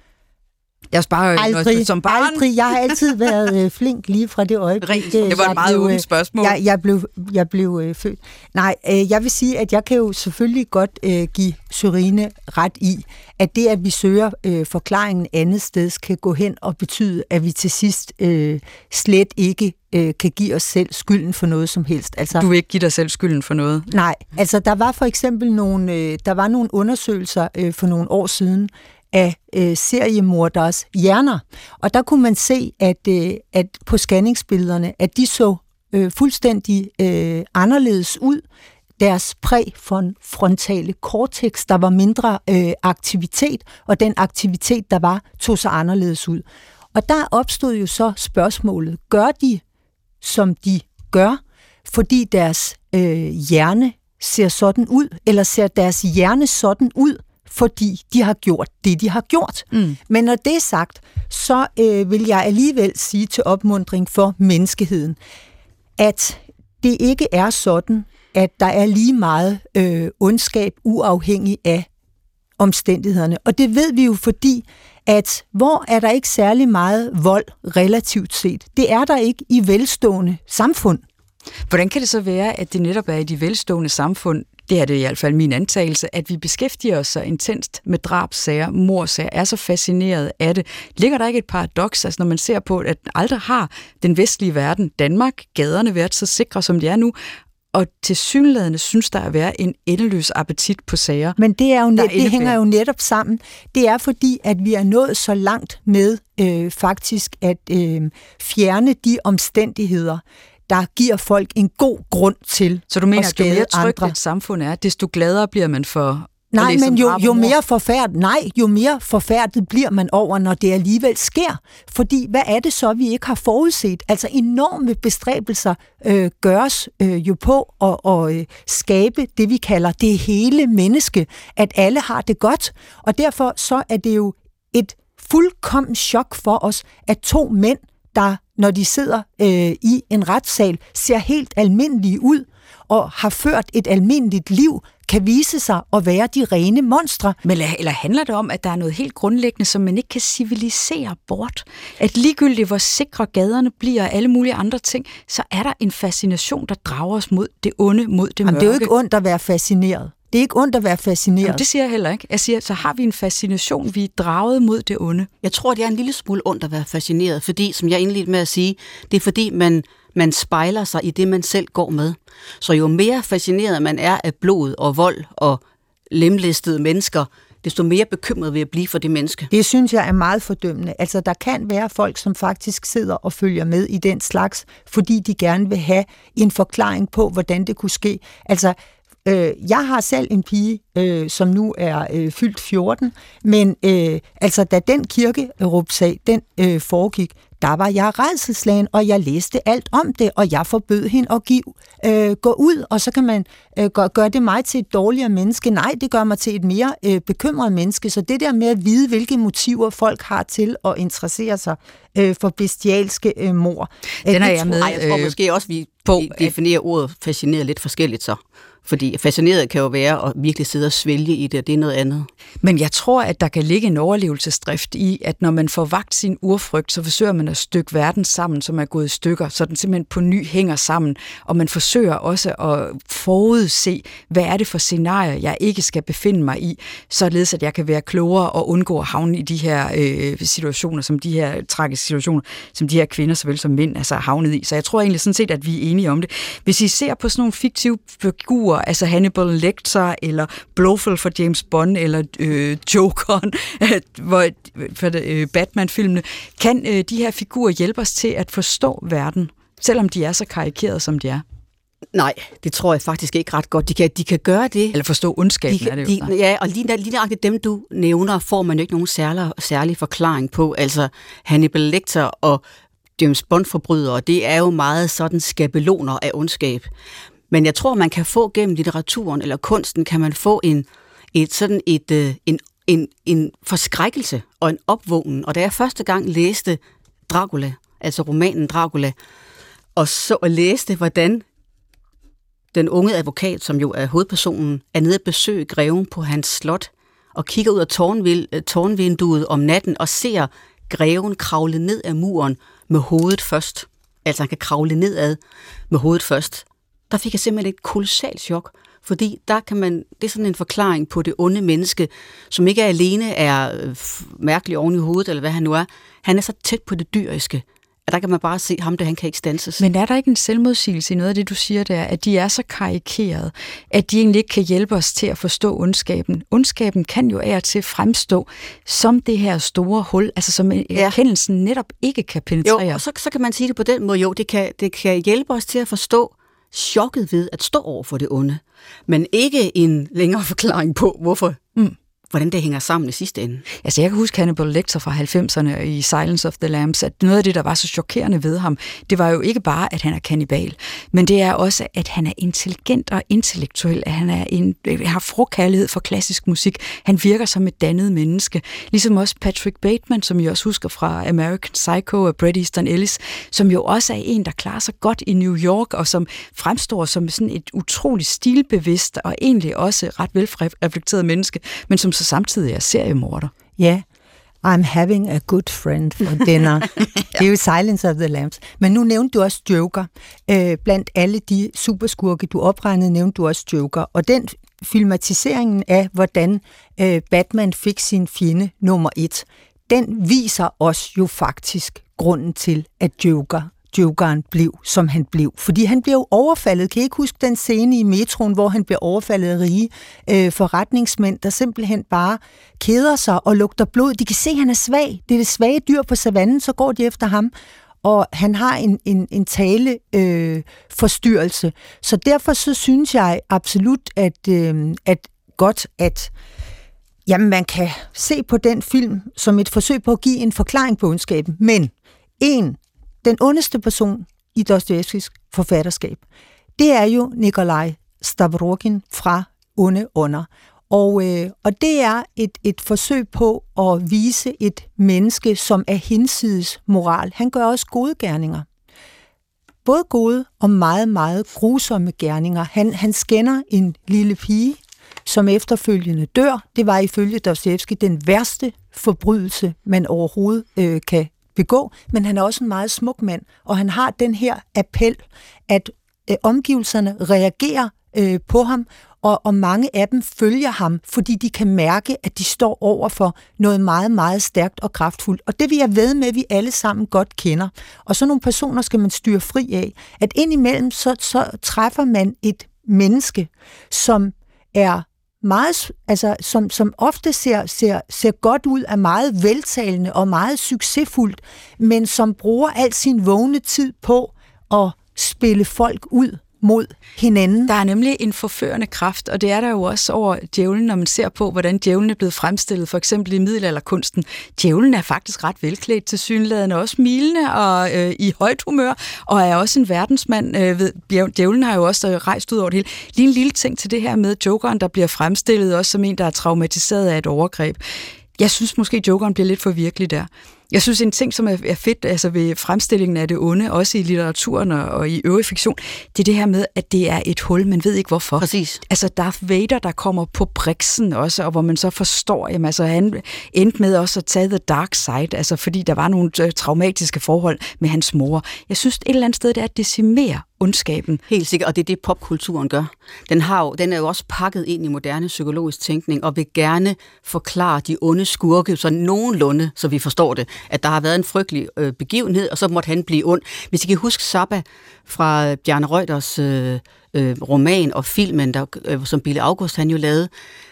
Jeg sparer aldrig, som barn. Aldrig. Jeg har altid været flink lige fra det øjeblik. Det var et meget åbent spørgsmål. Jeg blev født. Nej, jeg vil sige, at jeg kan jo selvfølgelig godt give Sørine ret i, at det, at vi søger forklaringen andet sted, kan gå hen og betyde, at vi til sidst slet ikke kan give os selv skylden for noget som helst. Altså, du vil ikke give dig selv skylden for noget? Nej, altså der var for eksempel nogle undersøgelser for nogle år siden, af seriemorders hjerner. Og der kunne man se, at på scanningsbillederne, at de så fuldstændig anderledes ud. Deres præfrontale cortex, der var mindre aktivitet, og den aktivitet, der var, tog sig anderledes ud. Og der opstod jo så spørgsmålet, gør de, som de gør, fordi deres hjerne ser sådan ud, eller ser deres hjerne sådan ud, fordi de har gjort det, de har gjort. Men når det er sagt, så vil jeg alligevel sige til opmuntring for menneskeheden, at det ikke er sådan, at der er lige meget ondskab uafhængig af omstændighederne. Og det ved vi jo, fordi at hvor er der ikke særlig meget vold relativt set? Det er der ikke i velstående samfund. Hvordan kan det så være, at det netop er i de velstående samfund, det er det i hvert fald min antagelse, at vi beskæftiger os så intenst med drabssager, mordsager, er så fascineret af det? Ligger der ikke et paradoks, altså når man ser på, at aldrig har den vestlige verden, Danmark, gaderne været så sikre, som de er nu, og tilsyneladende synes der at være en endeløs appetit på sager. Men det, er jo det hænger jo netop sammen. Det er fordi, at vi er nået så langt med faktisk at fjerne de omstændigheder, der giver folk en god grund til. Så du mener, at jo mere trygt et samfund er, desto gladere bliver man for... Nej, men jo mere forfærdet bliver man over, når det alligevel sker. Fordi hvad er det så, vi ikke har forudset? Altså enorme bestræbelser gøres jo på at skabe det, vi kalder det hele menneske. At alle har det godt. Og derfor så er det jo et fuldkommen chok for os, at to mænd, der når de sidder i en retssal, ser helt almindelige ud og har ført et almindeligt liv, kan vise sig at være de rene monstre. Men eller handler det om, at der er noget helt grundlæggende, som man ikke kan civilisere bort? At ligegyldigt, hvor sikre gaderne bliver og alle mulige andre ting, så er der en fascination, der drager os mod det onde, mod det mørke. Det er jo ikke ondt at være fascineret. Det er ikke ondt at være fascineret. Jamen, det siger jeg heller ikke. Jeg siger, så har vi en fascination, vi er draget mod det onde. Jeg tror, det er en lille smule ondt at være fascineret, fordi, som jeg indledte med at sige, det er fordi, man spejler sig i det, man selv går med. Så jo mere fascineret man er af blod og vold og lemlæstede mennesker, desto mere bekymret vil jeg blive for det menneske. Det synes jeg er meget fordømmende. Altså, der kan være folk, som faktisk sidder og følger med i den slags, fordi de gerne vil have en forklaring på, hvordan det kunne ske. Altså, jeg har selv en pige, som nu er fyldt 14, men altså da den kirkerupsag, den foregik, der var jeg rædselsslagen, og jeg læste alt om det, og jeg forbød hende at gå ud, og så kan man gøre det mig til et dårligere menneske. Nej, det gør mig til et mere bekymret menneske, så det der med at vide, hvilke motiver folk har til at interessere sig for bestialske mord. Den er jeg med. Jeg tror måske også, vi definerer ordet fascineret lidt forskelligt så. Fordi fascineret kan jo være at virkelig sidde og svælge i det, og det er noget andet. Men jeg tror, at der kan ligge en overlevelsesdrift i, at når man får vagt sin urfrygt, så forsøger man at stykke verden sammen, som er gået i stykker, så den simpelthen på ny hænger sammen. Og man forsøger også at forudse, hvad er det for scenarier, jeg ikke skal befinde mig i, således at jeg kan være klogere og undgå at havne i de her situationer, som de her tragiske situationer, som de her kvinder, såvel som mænd, altså er havnet i. Så jeg tror egentlig sådan set, at vi er enige om det. Hvis I ser på sådan nogle fiktive figurer, altså Hannibal Lecter, eller Blofeld for James Bond, eller Jokeren for Batman-filmene, kan de her figurer hjælpe os til at forstå verden, selvom de er så karikerede, som de er? Nej, det tror jeg faktisk ikke ret godt. De kan gøre det. Eller forstå ondskaben er det jo. Ja, og lige nøjagtigt dem, du nævner, får man jo ikke nogen særlig forklaring på. Altså Hannibal Lecter og James Bond-forbrydere, det er jo meget sådan skabeloner af ondskab. Men jeg tror, man kan få gennem litteraturen eller kunsten, kan man få en forskrækkelse og en opvågning. Og da jeg første gang læste Dracula, altså romanen Dracula, og læste, hvordan den unge advokat, som jo er hovedpersonen, er nede at besøge greven på hans slot, og kigger ud af tårnvinduet om natten og ser greven kravle ned ad muren med hovedet først. Altså han kan kravle nedad med hovedet først. Der fik jeg simpelthen et kolossalt chok, fordi det er sådan en forklaring på det onde menneske, som ikke alene er mærkelig oven i hovedet, eller hvad han nu er. Han er så tæt på det dyriske, at der kan man bare se ham, han kan ikke standses. Men er der ikke en selvmodsigelse i noget af det, du siger der, at de er så karikerede, at de egentlig ikke kan hjælpe os til at forstå ondskaben? Ondskaben kan jo af og til fremstå som det her store hul, altså som erkendelsen netop ikke kan penetrere. Jo, og så kan man sige det på den måde, jo, det kan hjælpe os til at forstå chokket ved at stå over for det onde, men ikke en længere forklaring på, hvorfor hvordan det hænger sammen i sidste ende. Altså jeg kan huske Hannibal Lecter fra 90'erne i Silence of the Lambs, at noget af det, der var så chokerende ved ham, det var jo ikke bare, at han er kannibal, men det er også, at han er intelligent og intellektuel, at han har frokærlighed for klassisk musik. Han virker som et dannet menneske. Ligesom også Patrick Bateman, som jeg også husker fra American Psycho og Bret Easton Ellis, som jo også er en, der klarer sig godt i New York, og som fremstår som sådan et utroligt stilbevidst og egentlig også ret velreflekteret menneske, men som så samtidig er seriemorder. Ja, I'm having a good friend for dinner. Det er jo Silence of the Lambs. Men nu nævnte du også Joker. Blandt alle de superskurke, du opregnede, nævnte du også Joker. Og den filmatiseringen af, hvordan Batman fik sin fjende nummer 1, den viser os jo faktisk grunden til, at Jokeren blev, som han blev. Fordi han blev overfaldet. Kan I ikke huske den scene i metroen, hvor han bliver overfaldet af rige forretningsmænd, der simpelthen bare keder sig og lugter blod. De kan se, at han er svag. Det er det svage dyr på savannen, så går de efter ham. Og han har en taleforstyrrelse. Så derfor så synes jeg absolut, at jamen, man kan se på den film som et forsøg på at give en forklaring på ondskaben. Men den ondeste person i Dostojevskijs forfatterskab, det er jo Nikolaj Stavrogin fra Onde Ånder. Og det er et forsøg på at vise et menneske, som er hinsides moral. Han gør også gode gerninger. Både gode og meget, meget grusomme gerninger. Han skænder en lille pige, som efterfølgende dør. Det var ifølge Dostojevskij den værste forbrydelse, man overhovedet kan begå, men han er også en meget smuk mand, og han har den her appel, at omgivelserne reagerer på ham, og mange af dem følger ham, fordi de kan mærke, at de står over for noget meget, meget stærkt og kraftfuldt. Og det vil jeg vædde med, at vi alle sammen godt kender. Og så nogle personer skal man styre fri af, at indimellem så træffer man et menneske, som er meget, altså som ofte ser godt ud, er meget veltalende og meget succesfuldt, men som bruger al sin vågne tid på at spille folk ud mod hinanden. Der er nemlig en forførende kraft, og det er der jo også over djævlen, når man ser på, hvordan djævlen er blevet fremstillet, for eksempel i middelalderkunsten. Djævlen er faktisk ret velklædt, tilsyneladende også smilende og i højt humør, og er også en verdensmand. Djævlen har jo også rejst ud over det hele. Lige en lille ting til det her med Jokeren, der bliver fremstillet også som en, der er traumatiseret af et overgreb. Jeg synes måske, Jokeren bliver lidt for virkelig der. Jeg synes, en ting, som er fedt altså ved fremstillingen af det onde, også i litteraturen og i øvrig fiktion, det er det her med, at det er et hul, man ved ikke hvorfor. Præcis. Altså Darth Vader, der kommer på briksen også, og hvor man så forstår, jamen altså han endte med også at tage the dark side, altså fordi der var nogle traumatiske forhold med hans mor. Jeg synes et eller andet sted, det er at decimere ondskaben. Helt sikkert, og det er det, popkulturen gør. Den er jo også pakket ind i moderne psykologisk tænkning, og vil gerne forklare de onde skurke, så nogenlunde, så vi forstår det, at der har været en frygtelig begivenhed, og så måtte han blive ond. Hvis I kan huske Zappa fra Bjarne Reuters roman og filmen, som Bille August han jo lavede,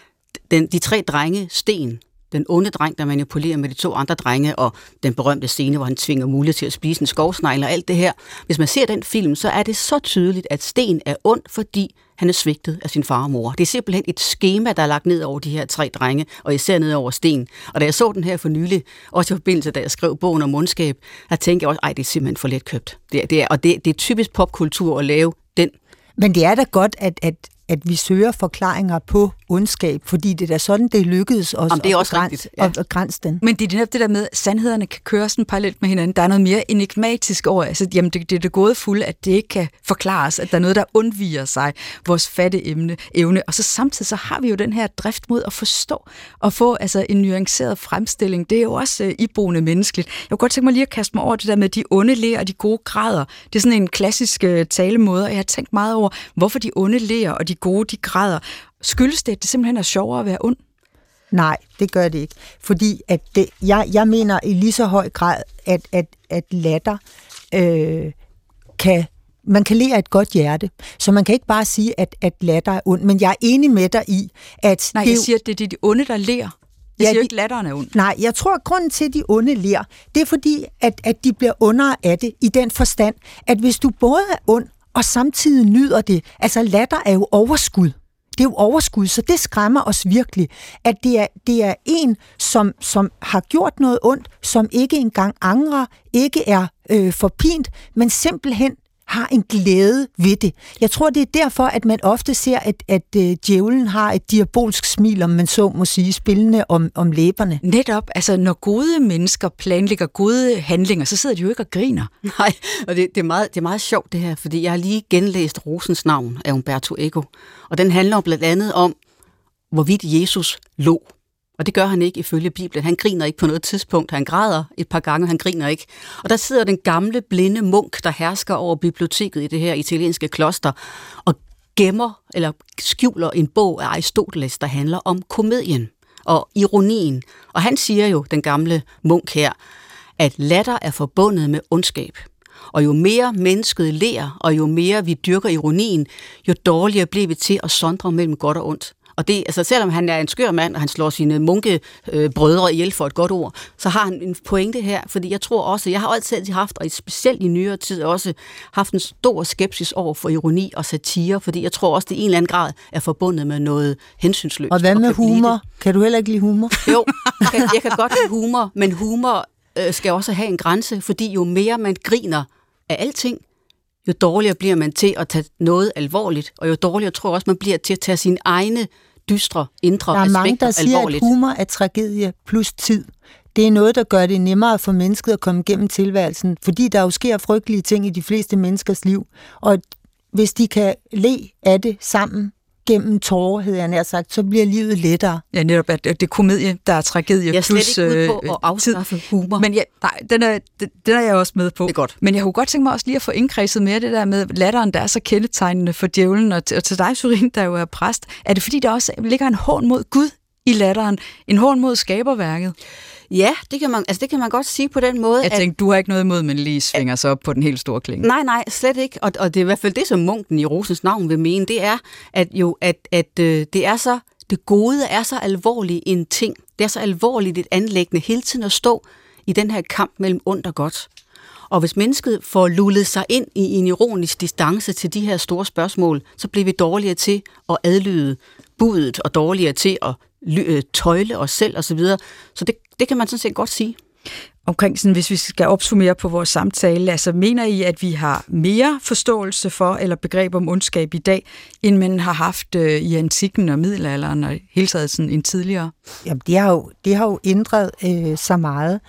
de 3 drenge, Sten, den onde dreng, der manipulerer med de 2 andre drenge, og den berømte scene, hvor han tvinger Mulle til at spise en skovsnegl og alt det her. Hvis man ser den film, så er det så tydeligt, at Sten er ond, fordi han er svigtet af sin far og mor. Det er simpelthen et skema, der er lagt ned over de her 3 drenge, og især ned over Sten. Og da jeg så den her for nylig, også i forbindelse, da jeg skrev bogen om ondskab, der tænkte jeg også, det er simpelthen for let købt. Det er typisk popkultur at lave den. Men det er da godt, at vi søger forklaringer på ondskab, fordi det er da sådan, det lykkedes os at grænse den. Men det er netop det der med, at sandhederne kan køre sådan parallelt med hinanden. Der er noget mere enigmatisk over, altså jamen det er det gådefulde, at det ikke kan forklares, at der er noget, der undviger sig, vores fatteevne. Og så samtidig så har vi jo den her drift mod at forstå og få altså en nuanceret fremstilling. Det er jo også iboende menneskeligt. Jeg kunne godt tænke mig lige at kaste mig over det der med de onde ler og de gode græder. Det er sådan en klassisk talemåde, og jeg har tænkt meget over, hvorfor de onde ler og de gode, de græder. Skyldes det, at det simpelthen er sjovere at være ond? Nej, det gør det ikke. Fordi at jeg mener i lige så høj grad, at latter man kan le af et godt hjerte. Så man kan ikke bare sige, at latter er ond. Men jeg er enig med dig i, at... Nej, jeg siger, at det er de onde, der ler. Jeg siger ikke, latteren er ond. Nej, jeg tror, at grunden til, at de onde ler, det er fordi, at de bliver ondere af det i den forstand, at hvis du både er ond og samtidig nyder det, altså latter er jo overskud. Det er jo overskud, så det skræmmer os virkelig, at det er en, som har gjort noget ondt, som ikke engang angrer, ikke er forpint, men simpelthen har en glæde ved det. Jeg tror, det er derfor, at man ofte ser, at djævlen har et diabolsk smil, om man så må sige, spillende om læberne. Netop, altså når gode mennesker planlægger gode handlinger, så sidder de jo ikke og griner. Nej, og det er meget sjovt det her, fordi jeg har lige genlæst Rosens navn af Umberto Eco, og den handler blandt andet om, hvorvidt Jesus lå. Og det gør han ikke ifølge Bibelen. Han griner ikke på noget tidspunkt. Han græder et par gange, han griner ikke. Og der sidder den gamle, blinde munk, der hersker over biblioteket i det her italienske kloster, og gemmer eller skjuler en bog af Aristoteles, der handler om komedien og ironien. Og han siger jo, den gamle munk her, at latter er forbundet med ondskab. Og jo mere mennesket ler, og jo mere vi dyrker ironien, jo dårligere bliver vi til at sondre mellem godt og ondt. Og det, altså selvom han er en skør mand, og han slår sine munkebrødre ihjel for et godt ord, så har han en pointe her, fordi jeg tror også, jeg har altid haft, og specielt i nyere tid også, haft en stor skepsis over for ironi og satire, fordi jeg tror også, det i en eller anden grad er forbundet med noget hensynsløst. Og hvad med humor? Kan du heller ikke lide humor? Jo, jeg kan godt lide humor, men humor skal også have en grænse, fordi jo mere man griner af alting, jo dårligere bliver man til at tage noget alvorligt, og jo dårligere tror jeg også, man bliver til at tage sine egne dystre, indre aspekter alvorligt. Der er mange, der siger, at humor er tragedie plus tid. Det er noget, der gør det nemmere for mennesket at komme igennem tilværelsen, fordi der jo sker frygtelige ting i de fleste menneskers liv, og hvis de kan le af det sammen, gennem tårer, havde jeg nær sagt, så bliver livet lettere. Ja, netop at det er komedie, der er tragedie. Jeg er slet ikke ude på at afskaffe humor. Men den er jeg også med på. Det er godt. Men jeg kunne godt tænke mig også lige at få indkredset mere det der med latteren, der er så kendetegnende for djævlen, og til dig, Sørine, der jo er præst. Er det fordi, der også ligger en hån mod Gud i latteren? En hån mod skaberværket? Ja, det kan man godt sige på den måde. Jeg tænkte, du har ikke noget imod, men lige svinger sig op på den helt store klinge. Nej, slet ikke. Og det er i hvert fald det, som munken i Rosens navn vil mene, det er, at det er så, det gode er så alvorligt en ting. Det er så alvorligt et anliggende hele tiden at stå i den her kamp mellem ondt og godt. Og hvis mennesket får lullet sig ind i en ironisk distance til de her store spørgsmål, så bliver vi dårligere til at adlyde budet og dårligere til at tøjle os selv osv. Så det kan man sådan set godt sige. Omkring sådan, hvis vi skal opsummere på vores samtale, altså mener I, at vi har mere forståelse for eller begreb om ondskab i dag, end man har haft i antikken og middelalderen og hele taget sådan en tidligere? Jamen, det har jo ændret så meget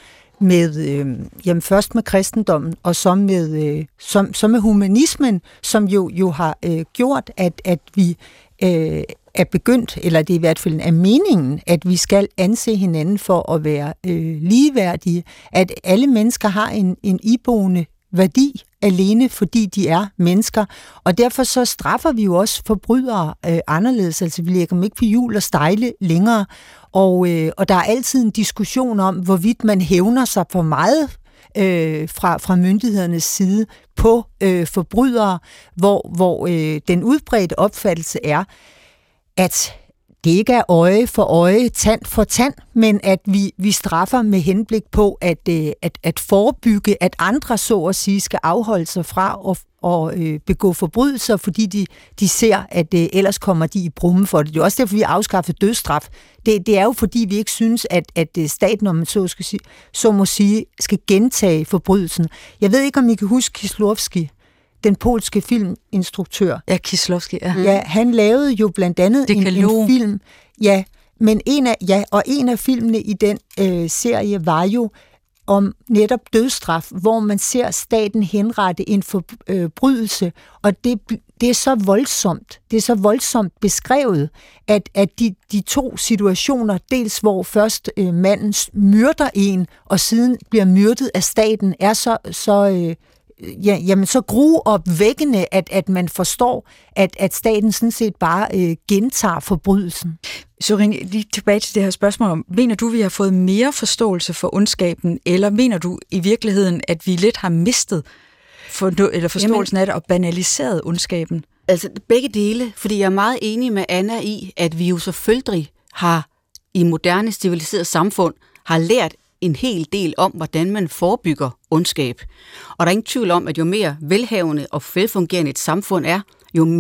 med først med kristendommen og så med humanismen, som jo har gjort, at vi er begyndt, eller det er i hvert fald er meningen, at vi skal anse hinanden for at være ligeværdige, at alle mennesker har en iboende værdi alene, fordi de er mennesker, og derfor så straffer vi jo også forbrydere anderledes, altså vi lægger dem ikke på hjul og stejle længere, og der er altid en diskussion om, hvorvidt man hævner sig for meget fra myndighedernes side på forbrydere, hvor den udbredte opfattelse er, at det ikke er øje for øje, tand for tand, men at vi straffer med henblik på at forebygge, at andre så at sige skal afholde sig fra at begå forbrydelser, fordi de ser, at ellers kommer de i brumme for det. Det er også derfor, vi har afskaffet dødsstraf. Det er jo fordi, vi ikke synes, at staten, om man så må sige, skal gentage forbrydelsen. Jeg ved ikke, om I kan huske Kieslowski, den polske filminstruktør. Ja, Kieslowski, ja. Ja, han lavede jo blandt andet en film. Ja, men en af filmene i den serie var jo om netop dødsstraf, hvor man ser staten henrette en forbrydelse, og det er så voldsomt. Det er så voldsomt beskrevet, at de to situationer, dels hvor først manden myrder en, og siden bliver myrdet af staten, er så gruopvækkende, at man forstår, at staten sådan set bare gentager forbrydelsen. Sørine, lige tilbage til det her spørgsmål om, mener du, vi har fået mere forståelse for ondskaben, eller mener du i virkeligheden, at vi lidt har mistet forståelsen af det og banaliseret ondskaben? Altså begge dele, fordi jeg er meget enig med Anna i, at vi jo selvfølgelig har i moderne civiliseret samfund har lært en hel del om, hvordan man forebygger ondskab. Og der er ingen tvivl om, at jo mere velhavende og velfungerende et samfund er, jo mere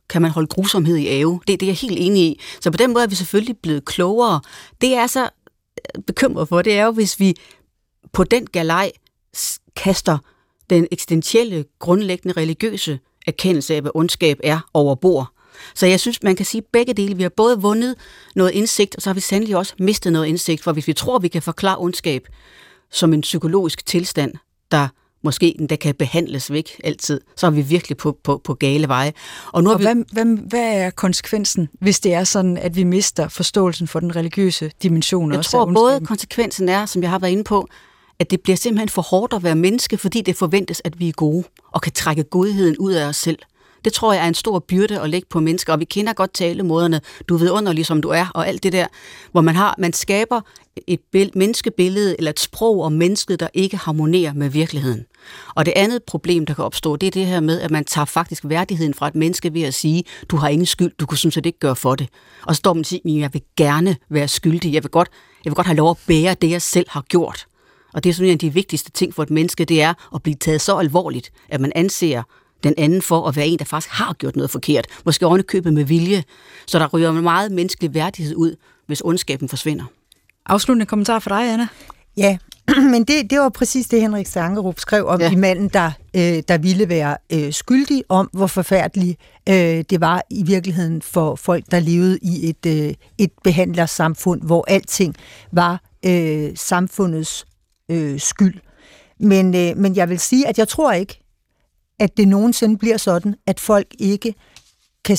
kan man holde grusomhed i ave. Det er jeg helt enig i. Så på den måde er vi selvfølgelig blevet klogere. Det er så bekymret for, det er jo, hvis vi på den galej kaster den eksistentielle, grundlæggende religiøse erkendelse af, hvad ondskab er, over bord. Så jeg synes, man kan sige begge dele. Vi har både vundet noget indsigt, og så har vi sandelig også mistet noget indsigt. For hvis vi tror, vi kan forklare ondskab som en psykologisk tilstand, der måske endda kan behandles væk altid, så er vi virkelig på gale veje. Og hvad er konsekvensen, hvis det er sådan, at vi mister forståelsen for den religiøse dimension? Jeg tror både konsekvensen er, som jeg har været inde på, at det bliver simpelthen for hårdt at være menneske, fordi det forventes, at vi er gode og kan trække godheden ud af os selv. Det tror jeg er en stor byrde at lægge på mennesker, og vi kender godt talemåderne, du er vidunderlig, som du er, og alt det der, hvor man skaber et menneskebillede eller et sprog om mennesket, der ikke harmonerer med virkeligheden. Og det andet problem, der kan opstå, det er det her med, at man tager faktisk værdigheden fra et menneske ved at sige, du har ingen skyld, du kunne sådan set ikke gøre for det. Og så står man og siger, jeg vil gerne være skyldig, jeg vil godt have lov at bære det, jeg selv har gjort. Og det er sådan en af de vigtigste ting for et menneske, det er at blive taget så alvorligt, at man anser den anden for at være en, der faktisk har gjort noget forkert. Måske ovenikøbet med vilje. Så der ryger meget menneskelig værdighed ud, hvis ondskaben forsvinder. Afsluttende kommentar for dig, Anna. Ja, men det var præcis det, Henrik Stangerup skrev om de manden, der ville være skyldig, om hvor forfærdeligt det var i virkeligheden for folk, der levede i et behandlersamfund, hvor alting var samfundets skyld. Men jeg vil sige, at jeg tror ikke, at det nogensinde bliver sådan, at folk ikke kan,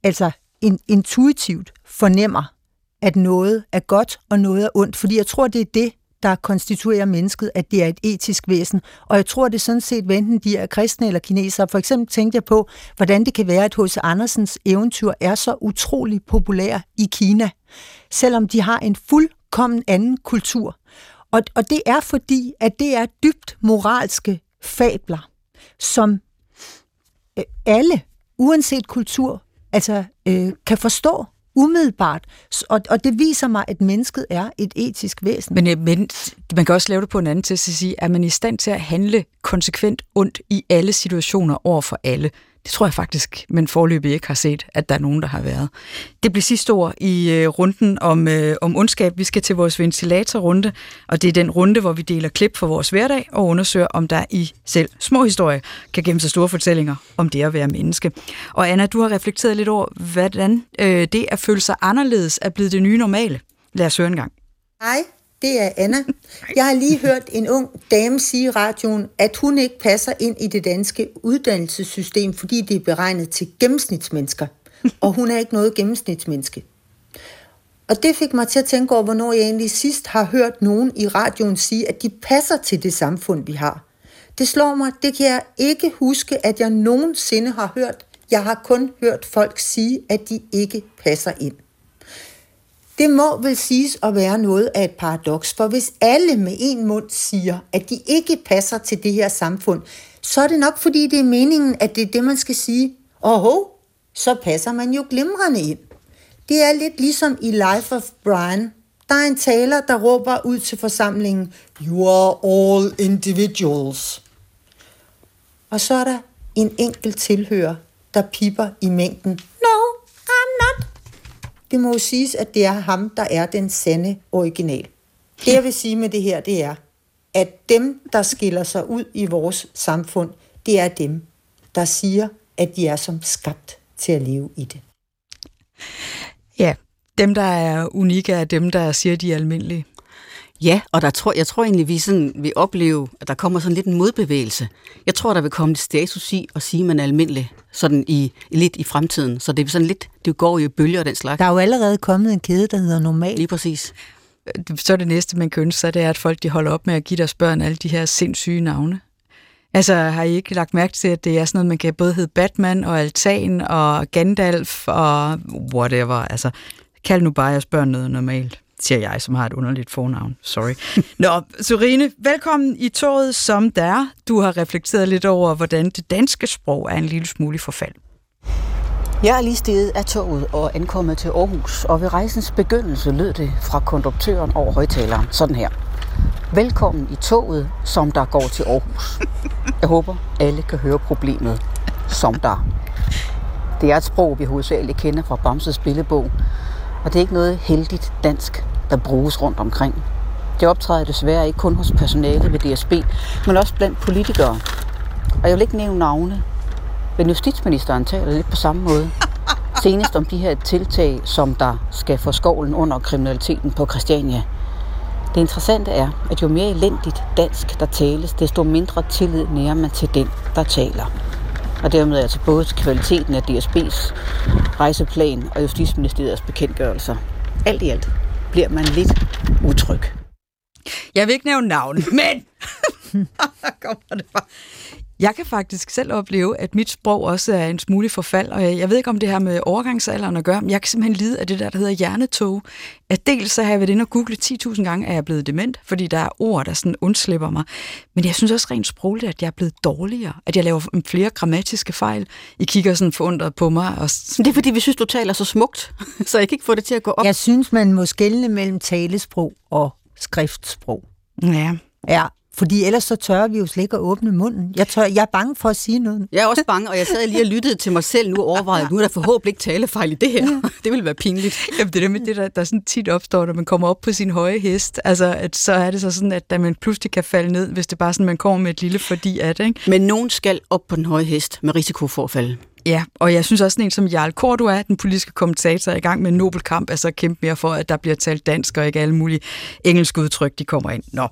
intuitivt fornemmer, at noget er godt og noget er ondt. Fordi jeg tror, det er det, der konstituerer mennesket, at det er et etisk væsen. Og jeg tror, det er sådan set, enten de er kristne eller kinesere. For eksempel tænkte jeg på, hvordan det kan være, at H.C. Andersens eventyr er så utrolig populær i Kina, selvom de har en fuldkommen anden kultur. Og det er fordi, at det er dybt moralske fabler, som alle, uanset kultur, kan forstå umiddelbart. Og det viser mig, at mennesket er et etisk væsen. Men man kan også lave det på en anden til at sige, at man er i stand til at handle konsekvent ondt i alle situationer over for alle. Det tror jeg faktisk, men foreløbig ikke har set, at der er nogen, der har været. Det bliver sidste ord i runden om ondskab. Vi skal til vores ventilatorrunde, og det er den runde, hvor vi deler klip for vores hverdag og undersøger, om der i selv små historier kan gemme sig store fortællinger om det at være menneske. Og Anna, du har reflekteret lidt over, hvordan det at føle sig anderledes er blevet det nye normale. Lad os høre en gang. Hej. Det er Anna. Jeg har lige hørt en ung dame sige i radioen, at hun ikke passer ind i det danske uddannelsessystem, fordi det er beregnet til gennemsnitsmennesker. Og hun er ikke noget gennemsnitsmenneske. Og det fik mig til at tænke over, hvornår jeg egentlig sidst har hørt nogen i radioen sige, at de passer til det samfund, vi har. Det slår mig, det kan jeg ikke huske, at jeg nogensinde har hørt. Jeg har kun hørt folk sige, at de ikke passer ind. Det må vel siges at være noget af et paradoks, for hvis alle med en mund siger, at de ikke passer til det her samfund, så er det nok fordi det er meningen, at det er det, man skal sige. Så passer man jo glimrende ind. Det er lidt ligesom i Life of Brian. Der er en taler, der råber ud til forsamlingen, "You are all individuals." Og så er der en enkelt tilhører, der pipper i mængden, "No, I'm not." Det må jo siges, at det er ham, der er den sande original. Det jeg vil sige med det her, det er, at dem, der skiller sig ud i vores samfund, det er dem, der siger, at de er som skabt til at leve i det. Ja, dem, der er unikke, er dem, der siger, at de er almindelige. Ja, og jeg tror egentlig, vi oplever, at der kommer sådan lidt en modbevægelse. Jeg tror, der vil komme et status i at sige, at man er almindelig, sådan lidt i fremtiden. Så det er sådan lidt, det går jo i bølger og den slags. Der er jo allerede kommet en kæde, der hedder normal. Lige præcis. Så det næste, man kan ønske sig, det er, at folk de holder op med at give deres børn alle de her sindssyge navne. Altså, har I ikke lagt mærke til, at det er sådan noget, man kan både hedde Batman og Altan og Gandalf og whatever. Altså, kald nu bare jeres børn noget normalt, siger jeg, som har et underligt fornavn. Sorry. Nå, Sørine, velkommen i toget som der. Du har reflekteret lidt over, hvordan det danske sprog er en lille smule forfald. Jeg er lige steget af toget og ankommet til Aarhus, og ved rejsens begyndelse lød det fra konduktøren over højtaleren sådan her. Velkommen i toget, som der går til Aarhus. Jeg håber, alle kan høre problemet, som der. Det er et sprog, vi hovedsageligt kender fra Bamses billedbog, og det er ikke noget heldigt dansk, der bruges rundt omkring. Det optræder desværre ikke kun hos personalet ved DSB, men også blandt politikere. Og jeg vil ikke nævne navne, men justitsministeren taler lidt på samme måde. Senest om de her tiltag, som der skal få skovlen under kriminaliteten på Christiania. Det interessante er, at jo mere elendigt dansk der tales, desto mindre tillid nærer man til den, der taler. Og dermed altså både til kvaliteten af DSB's rejseplan og Justitsministeriets bekendtgørelser. Alt i alt bliver man lidt utryg. Jeg vil ikke nævne navn, men kommer det bare. Jeg kan faktisk selv opleve, at mit sprog også er en smule forfald, og jeg ved ikke, om det her med overgangsalderen at gøre, men jeg kan simpelthen lide af det der hedder hjernetog. At dels så har jeg været inde og google 10.000 gange, at jeg er blevet dement, fordi der er ord, der sådan undslipper mig. Men jeg synes også rent sprogligt, at jeg er blevet dårligere, at jeg laver flere grammatiske fejl. I kigger sådan forundret på mig. Og det er fordi, vi synes, du taler så smukt, så jeg kan ikke få det til at gå op. Jeg synes, man må skelne mellem talesprog og skriftsprog. Ja, fordi ellers så tør vi jo slet ikke at åbne munden. Jeg er bange for at sige noget. Jeg er også bange, og jeg sad lige og lyttede til mig selv nu og overvejede, nu er der forhåbentlig ikke talefejl i det her. Ja. Det ville være pinligt. Jamen, det der med det, der sådan tit opstår, når man kommer op på sin høje hest. Altså, at så er det så sådan, at man pludselig kan falde ned, hvis det bare sådan, man kommer med et lille fordi at, ikke? Men nogen skal op på den høje hest med risiko for at falde. Ja, og jeg synes også, sådan en som Jarl Cordua, den politiske kommentator, er i gang med en nobel kamp, altså at kæmpe mere for, at der bliver talt dansk, og ikke alle mulige engelske udtryk, de kommer ind. Nå.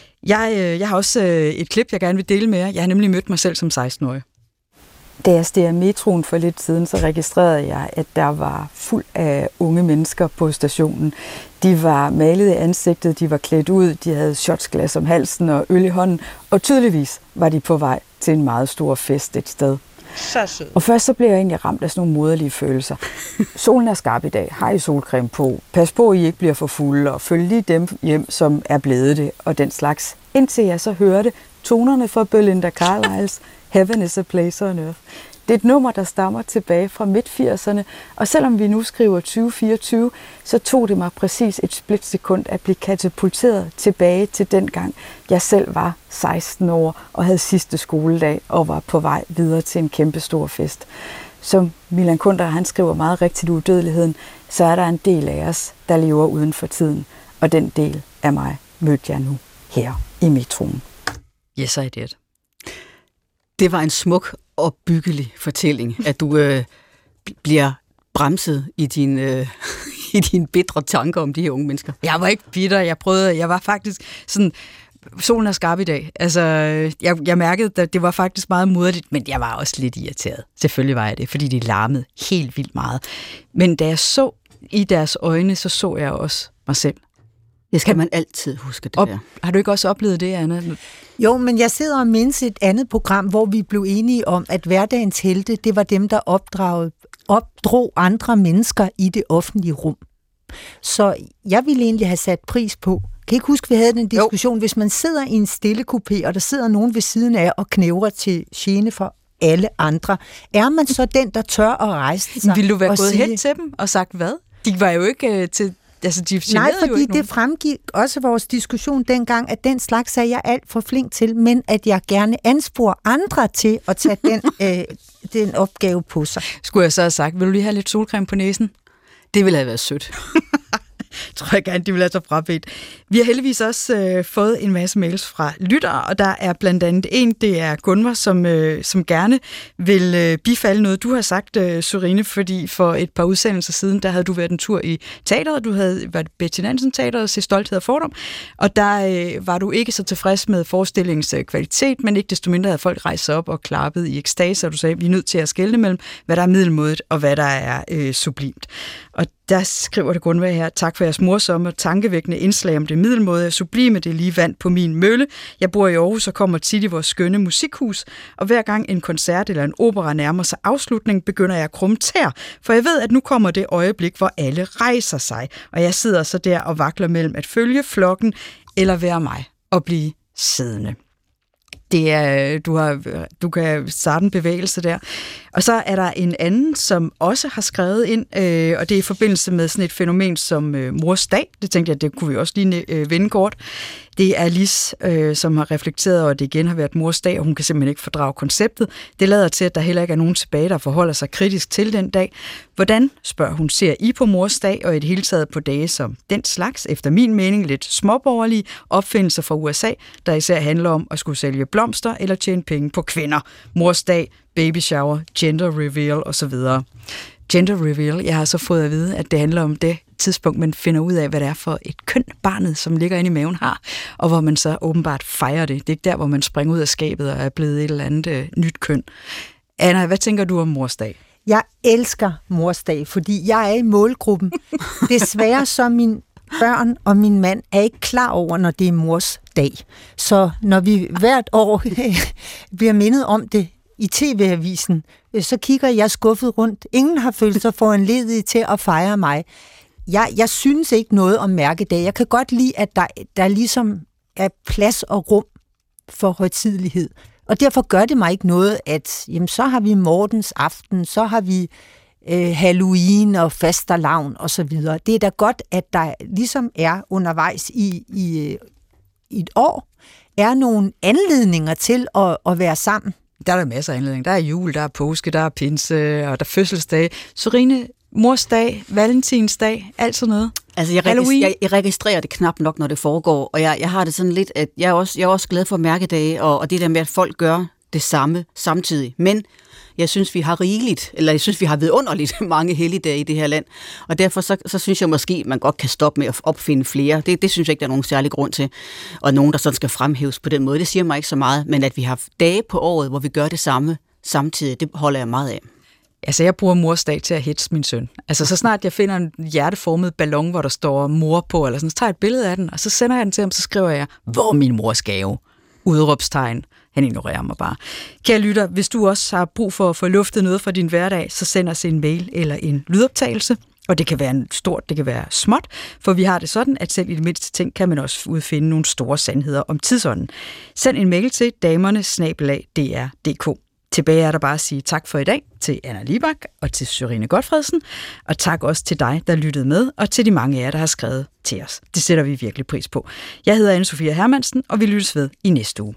Jeg har også et klip, jeg gerne vil dele med jer. Jeg har nemlig mødt mig selv som 16-årig. Da jeg steg af metroen for lidt siden, så registrerede jeg, at der var fuld af unge mennesker på stationen. De var malet i ansigtet, de var klædt ud, de havde shotsglas om halsen og øl i hånden, og tydeligvis var de på vej til en meget stor fest et sted. Så sød. Og først så blev jeg egentlig ramt af sådan nogle moderlige følelser. Solen er skarp i dag, har I solcreme på, pas på, I ikke bliver for fulde, og følg lige dem hjem, som er blevet det, og den slags. Indtil jeg så hørte tonerne fra Belinda Carlisle's Heaven is a Place on Earth. Det er et nummer, der stammer tilbage fra midt-80'erne, og selvom vi nu skriver 2024, så tog det mig præcis et splitsekund at blive katapulteret tilbage til den gang, jeg selv var 16 år og havde sidste skoledag og var på vej videre til en kæmpestor fest. Som Milan Kundera, han skriver meget rigtigt i Udødeligheden, så er der en del af os, der lever uden for tiden, og den del af mig mødte jeg nu her i metroen. Yes, I did. Det var en smuk og byggelig fortælling, at du bliver bremset i dine bitre tanker om de her unge mennesker. Jeg var ikke bitter, jeg var faktisk sådan, solen er skarp i dag. Altså, jeg mærkede, at det var faktisk meget moderligt, men jeg var også lidt irriteret. Selvfølgelig var jeg det, fordi de larmede helt vildt meget. Men da jeg så i deres øjne, så jeg også mig selv. Det skal man altid huske det der. Har du ikke også oplevet det, Anna? Jo, men jeg sidder og mindes et andet program, hvor vi blev enige om, at hverdagens helte, det var dem, der opdrog andre mennesker i det offentlige rum. Så jeg ville egentlig have sat pris på. Kan I ikke huske, vi havde den diskussion, hvis man sidder i en stille kupé, og der sidder nogen ved siden af og knævrer til gene for alle andre. Er man så den, der tør at rejse sig? Vil du være gået hen til dem og sagt hvad? De var jo ikke til... Altså, nej, fordi det fremgik også vores diskussion dengang, at den slags er jeg alt for flink til, men at jeg gerne ansporer andre til at tage den opgave på sig. Skulle jeg så have sagt, vil du lige have lidt solcreme på næsen? Det ville have været sødt. Tror jeg gerne, de vil have sig frabedt. Vi har heldigvis også fået en masse mails fra lyttere, og der er blandt andet en, det er Gunvar, som gerne vil bifalde noget, du har sagt, Sørine, fordi for et par udsendelser siden, der havde du været en tur i teateret, du havde været Betty Nansen teateret, Se Stolthed og Fordom, og der var du ikke så tilfreds med forestillingens kvalitet, men ikke desto mindre havde folk rejst sig op og klappet i ekstase, og du sagde, vi er nødt til at skelne mellem, hvad der er middelmådigt og hvad der er sublimt. Og der skriver det Gunvar her, tak for jeres morsomme og tankevækkende indslag om det middelmåde og sublime, det er lige vand på min mølle. Jeg bor i Aarhus og kommer tit i vores skønne musikhus, og hver gang en koncert eller en opera nærmer sig afslutning, begynder jeg at krumme tær, for jeg ved, at nu kommer det øjeblik, hvor alle rejser sig, og jeg sidder så der og vakler mellem at følge flokken eller være mig og blive siddende. Det er, du kan starte en bevægelse der. Og så er der en anden, som også har skrevet ind, og det er i forbindelse med sådan et fænomen som mors dag. Det tænkte jeg, det kunne vi også lige vende kort. Det er Alice, som har reflekteret over, at det igen har været mors dag, og hun kan simpelthen ikke fordrage konceptet. Det lader til, at der heller ikke er nogen tilbage, der forholder sig kritisk til den dag. Hvordan, spørger hun, ser I på mors dag, og i det hele taget på dage som den slags, efter min mening, lidt småborgerlige opfindelser fra USA, der især handler om at skulle sælge blomster eller tjene penge på kvinder. Mors dag, baby shower, gender reveal osv. Gender reveal, jeg har så fået at vide, at det handler om det tidspunkt, man finder ud af, hvad det er for et køn barnet, som ligger inde i maven har, og hvor man så åbenbart fejrer det. Det er ikke der, hvor man springer ud af skabet og er blevet et eller andet nyt køn. Anna, hvad tænker du om mors dag? Jeg elsker mors dag, fordi jeg er i målgruppen. Desværre så mine børn og min mand er ikke klar over, når det er mors dag. Så når vi hvert år bliver mindet om det i TV-avisen, så kigger jeg skuffet rundt. Ingen har følt sig foranlediget til at fejre mig. Jeg synes ikke noget om mærkedag. Jeg kan godt lide, at der ligesom er plads og rum for højtidelighed. Og derfor gør det mig ikke noget, at jamen, så har vi Mortens aften, så har vi Halloween og fastelavn og så videre. Det er da godt, at der ligesom er undervejs i et år, er nogle anledninger til at være sammen. Der er der masser af anledninger. Der er jul, der er påske, der er pinse, og der er fødselsdag. Sorine, morsdag, valentinsdag, alt sådan noget. Altså, jeg registrerer det knap nok, når det foregår, og jeg har det sådan lidt, at jeg er også glad for mærkedage, og det der med, at folk gør det samme samtidig. Men jeg synes, vi har rigeligt, eller jeg synes, vi har vidunderligt mange helligdage i det her land, og derfor så synes jeg måske, man godt kan stoppe med at opfinde flere. Det synes jeg ikke, der er nogen særlig grund til, og nogen, der sådan skal fremhæves på den måde. Det siger mig ikke så meget, men at vi har dage på året, hvor vi gør det samme samtidig, det holder jeg meget af. Altså, jeg bruger mors dag til at hetze min søn. Altså, så snart jeg finder en hjerteformet ballon, hvor der står mor på, eller sådan, så tager jeg et billede af den, og så sender jeg den til ham, så skriver jeg, hvor er min mors gave? Udråbstegn. Han ignorerer mig bare. Kære lytter, hvis du også har brug for at få luftet noget fra din hverdag, så send os en mail eller en lydoptagelse. Og det kan være stort, det kan være småt, for vi har det sådan, at selv i de mindste ting kan man også udfinde nogle store sandheder om tidsånden. Send en mail til damerne@dr.dk. Tilbage er der bare at sige tak for i dag til Anna Libak og til Sørine Gotfredsen, og tak også til dig, der lyttede med, og til de mange af jer, der har skrevet til os. Det sætter vi virkelig pris på. Jeg hedder Anne-Sophia Hermansen, og vi lyttes ved i næste uge.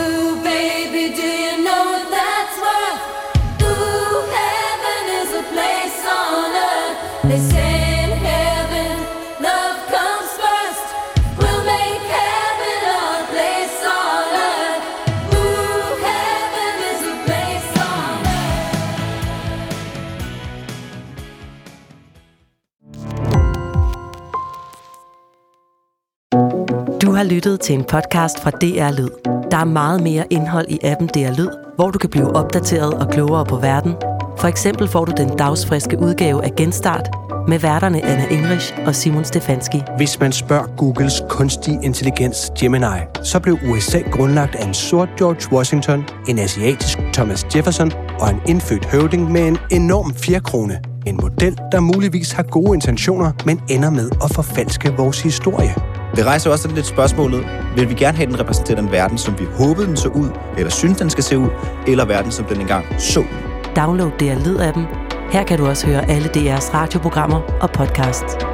Du har lyttet til en podcast fra DR Lyd. Der er meget mere indhold i appen DR Lyd, hvor du kan blive opdateret og klogere på verden. For eksempel får du den dagsfriske udgave af Genstart med værterne Anna Enrich og Simon Stefanski. Hvis man spørger Googles kunstig intelligens Gemini, så blev USA grundlagt af en sort George Washington, en asiatisk Thomas Jefferson og en indfødt høvding med en enorm fjerkrone. En model, der muligvis har gode intentioner, men ender med at forfalske vores historie. Det rejser også lidt spørgsmålet, vil vi gerne have den repræsentere den verden, som vi håbede den så ud, eller synes den skal se ud, eller verden, som den engang så ud? Download DR Lyd-appen. Her kan du også høre alle DR's radioprogrammer og podcasts.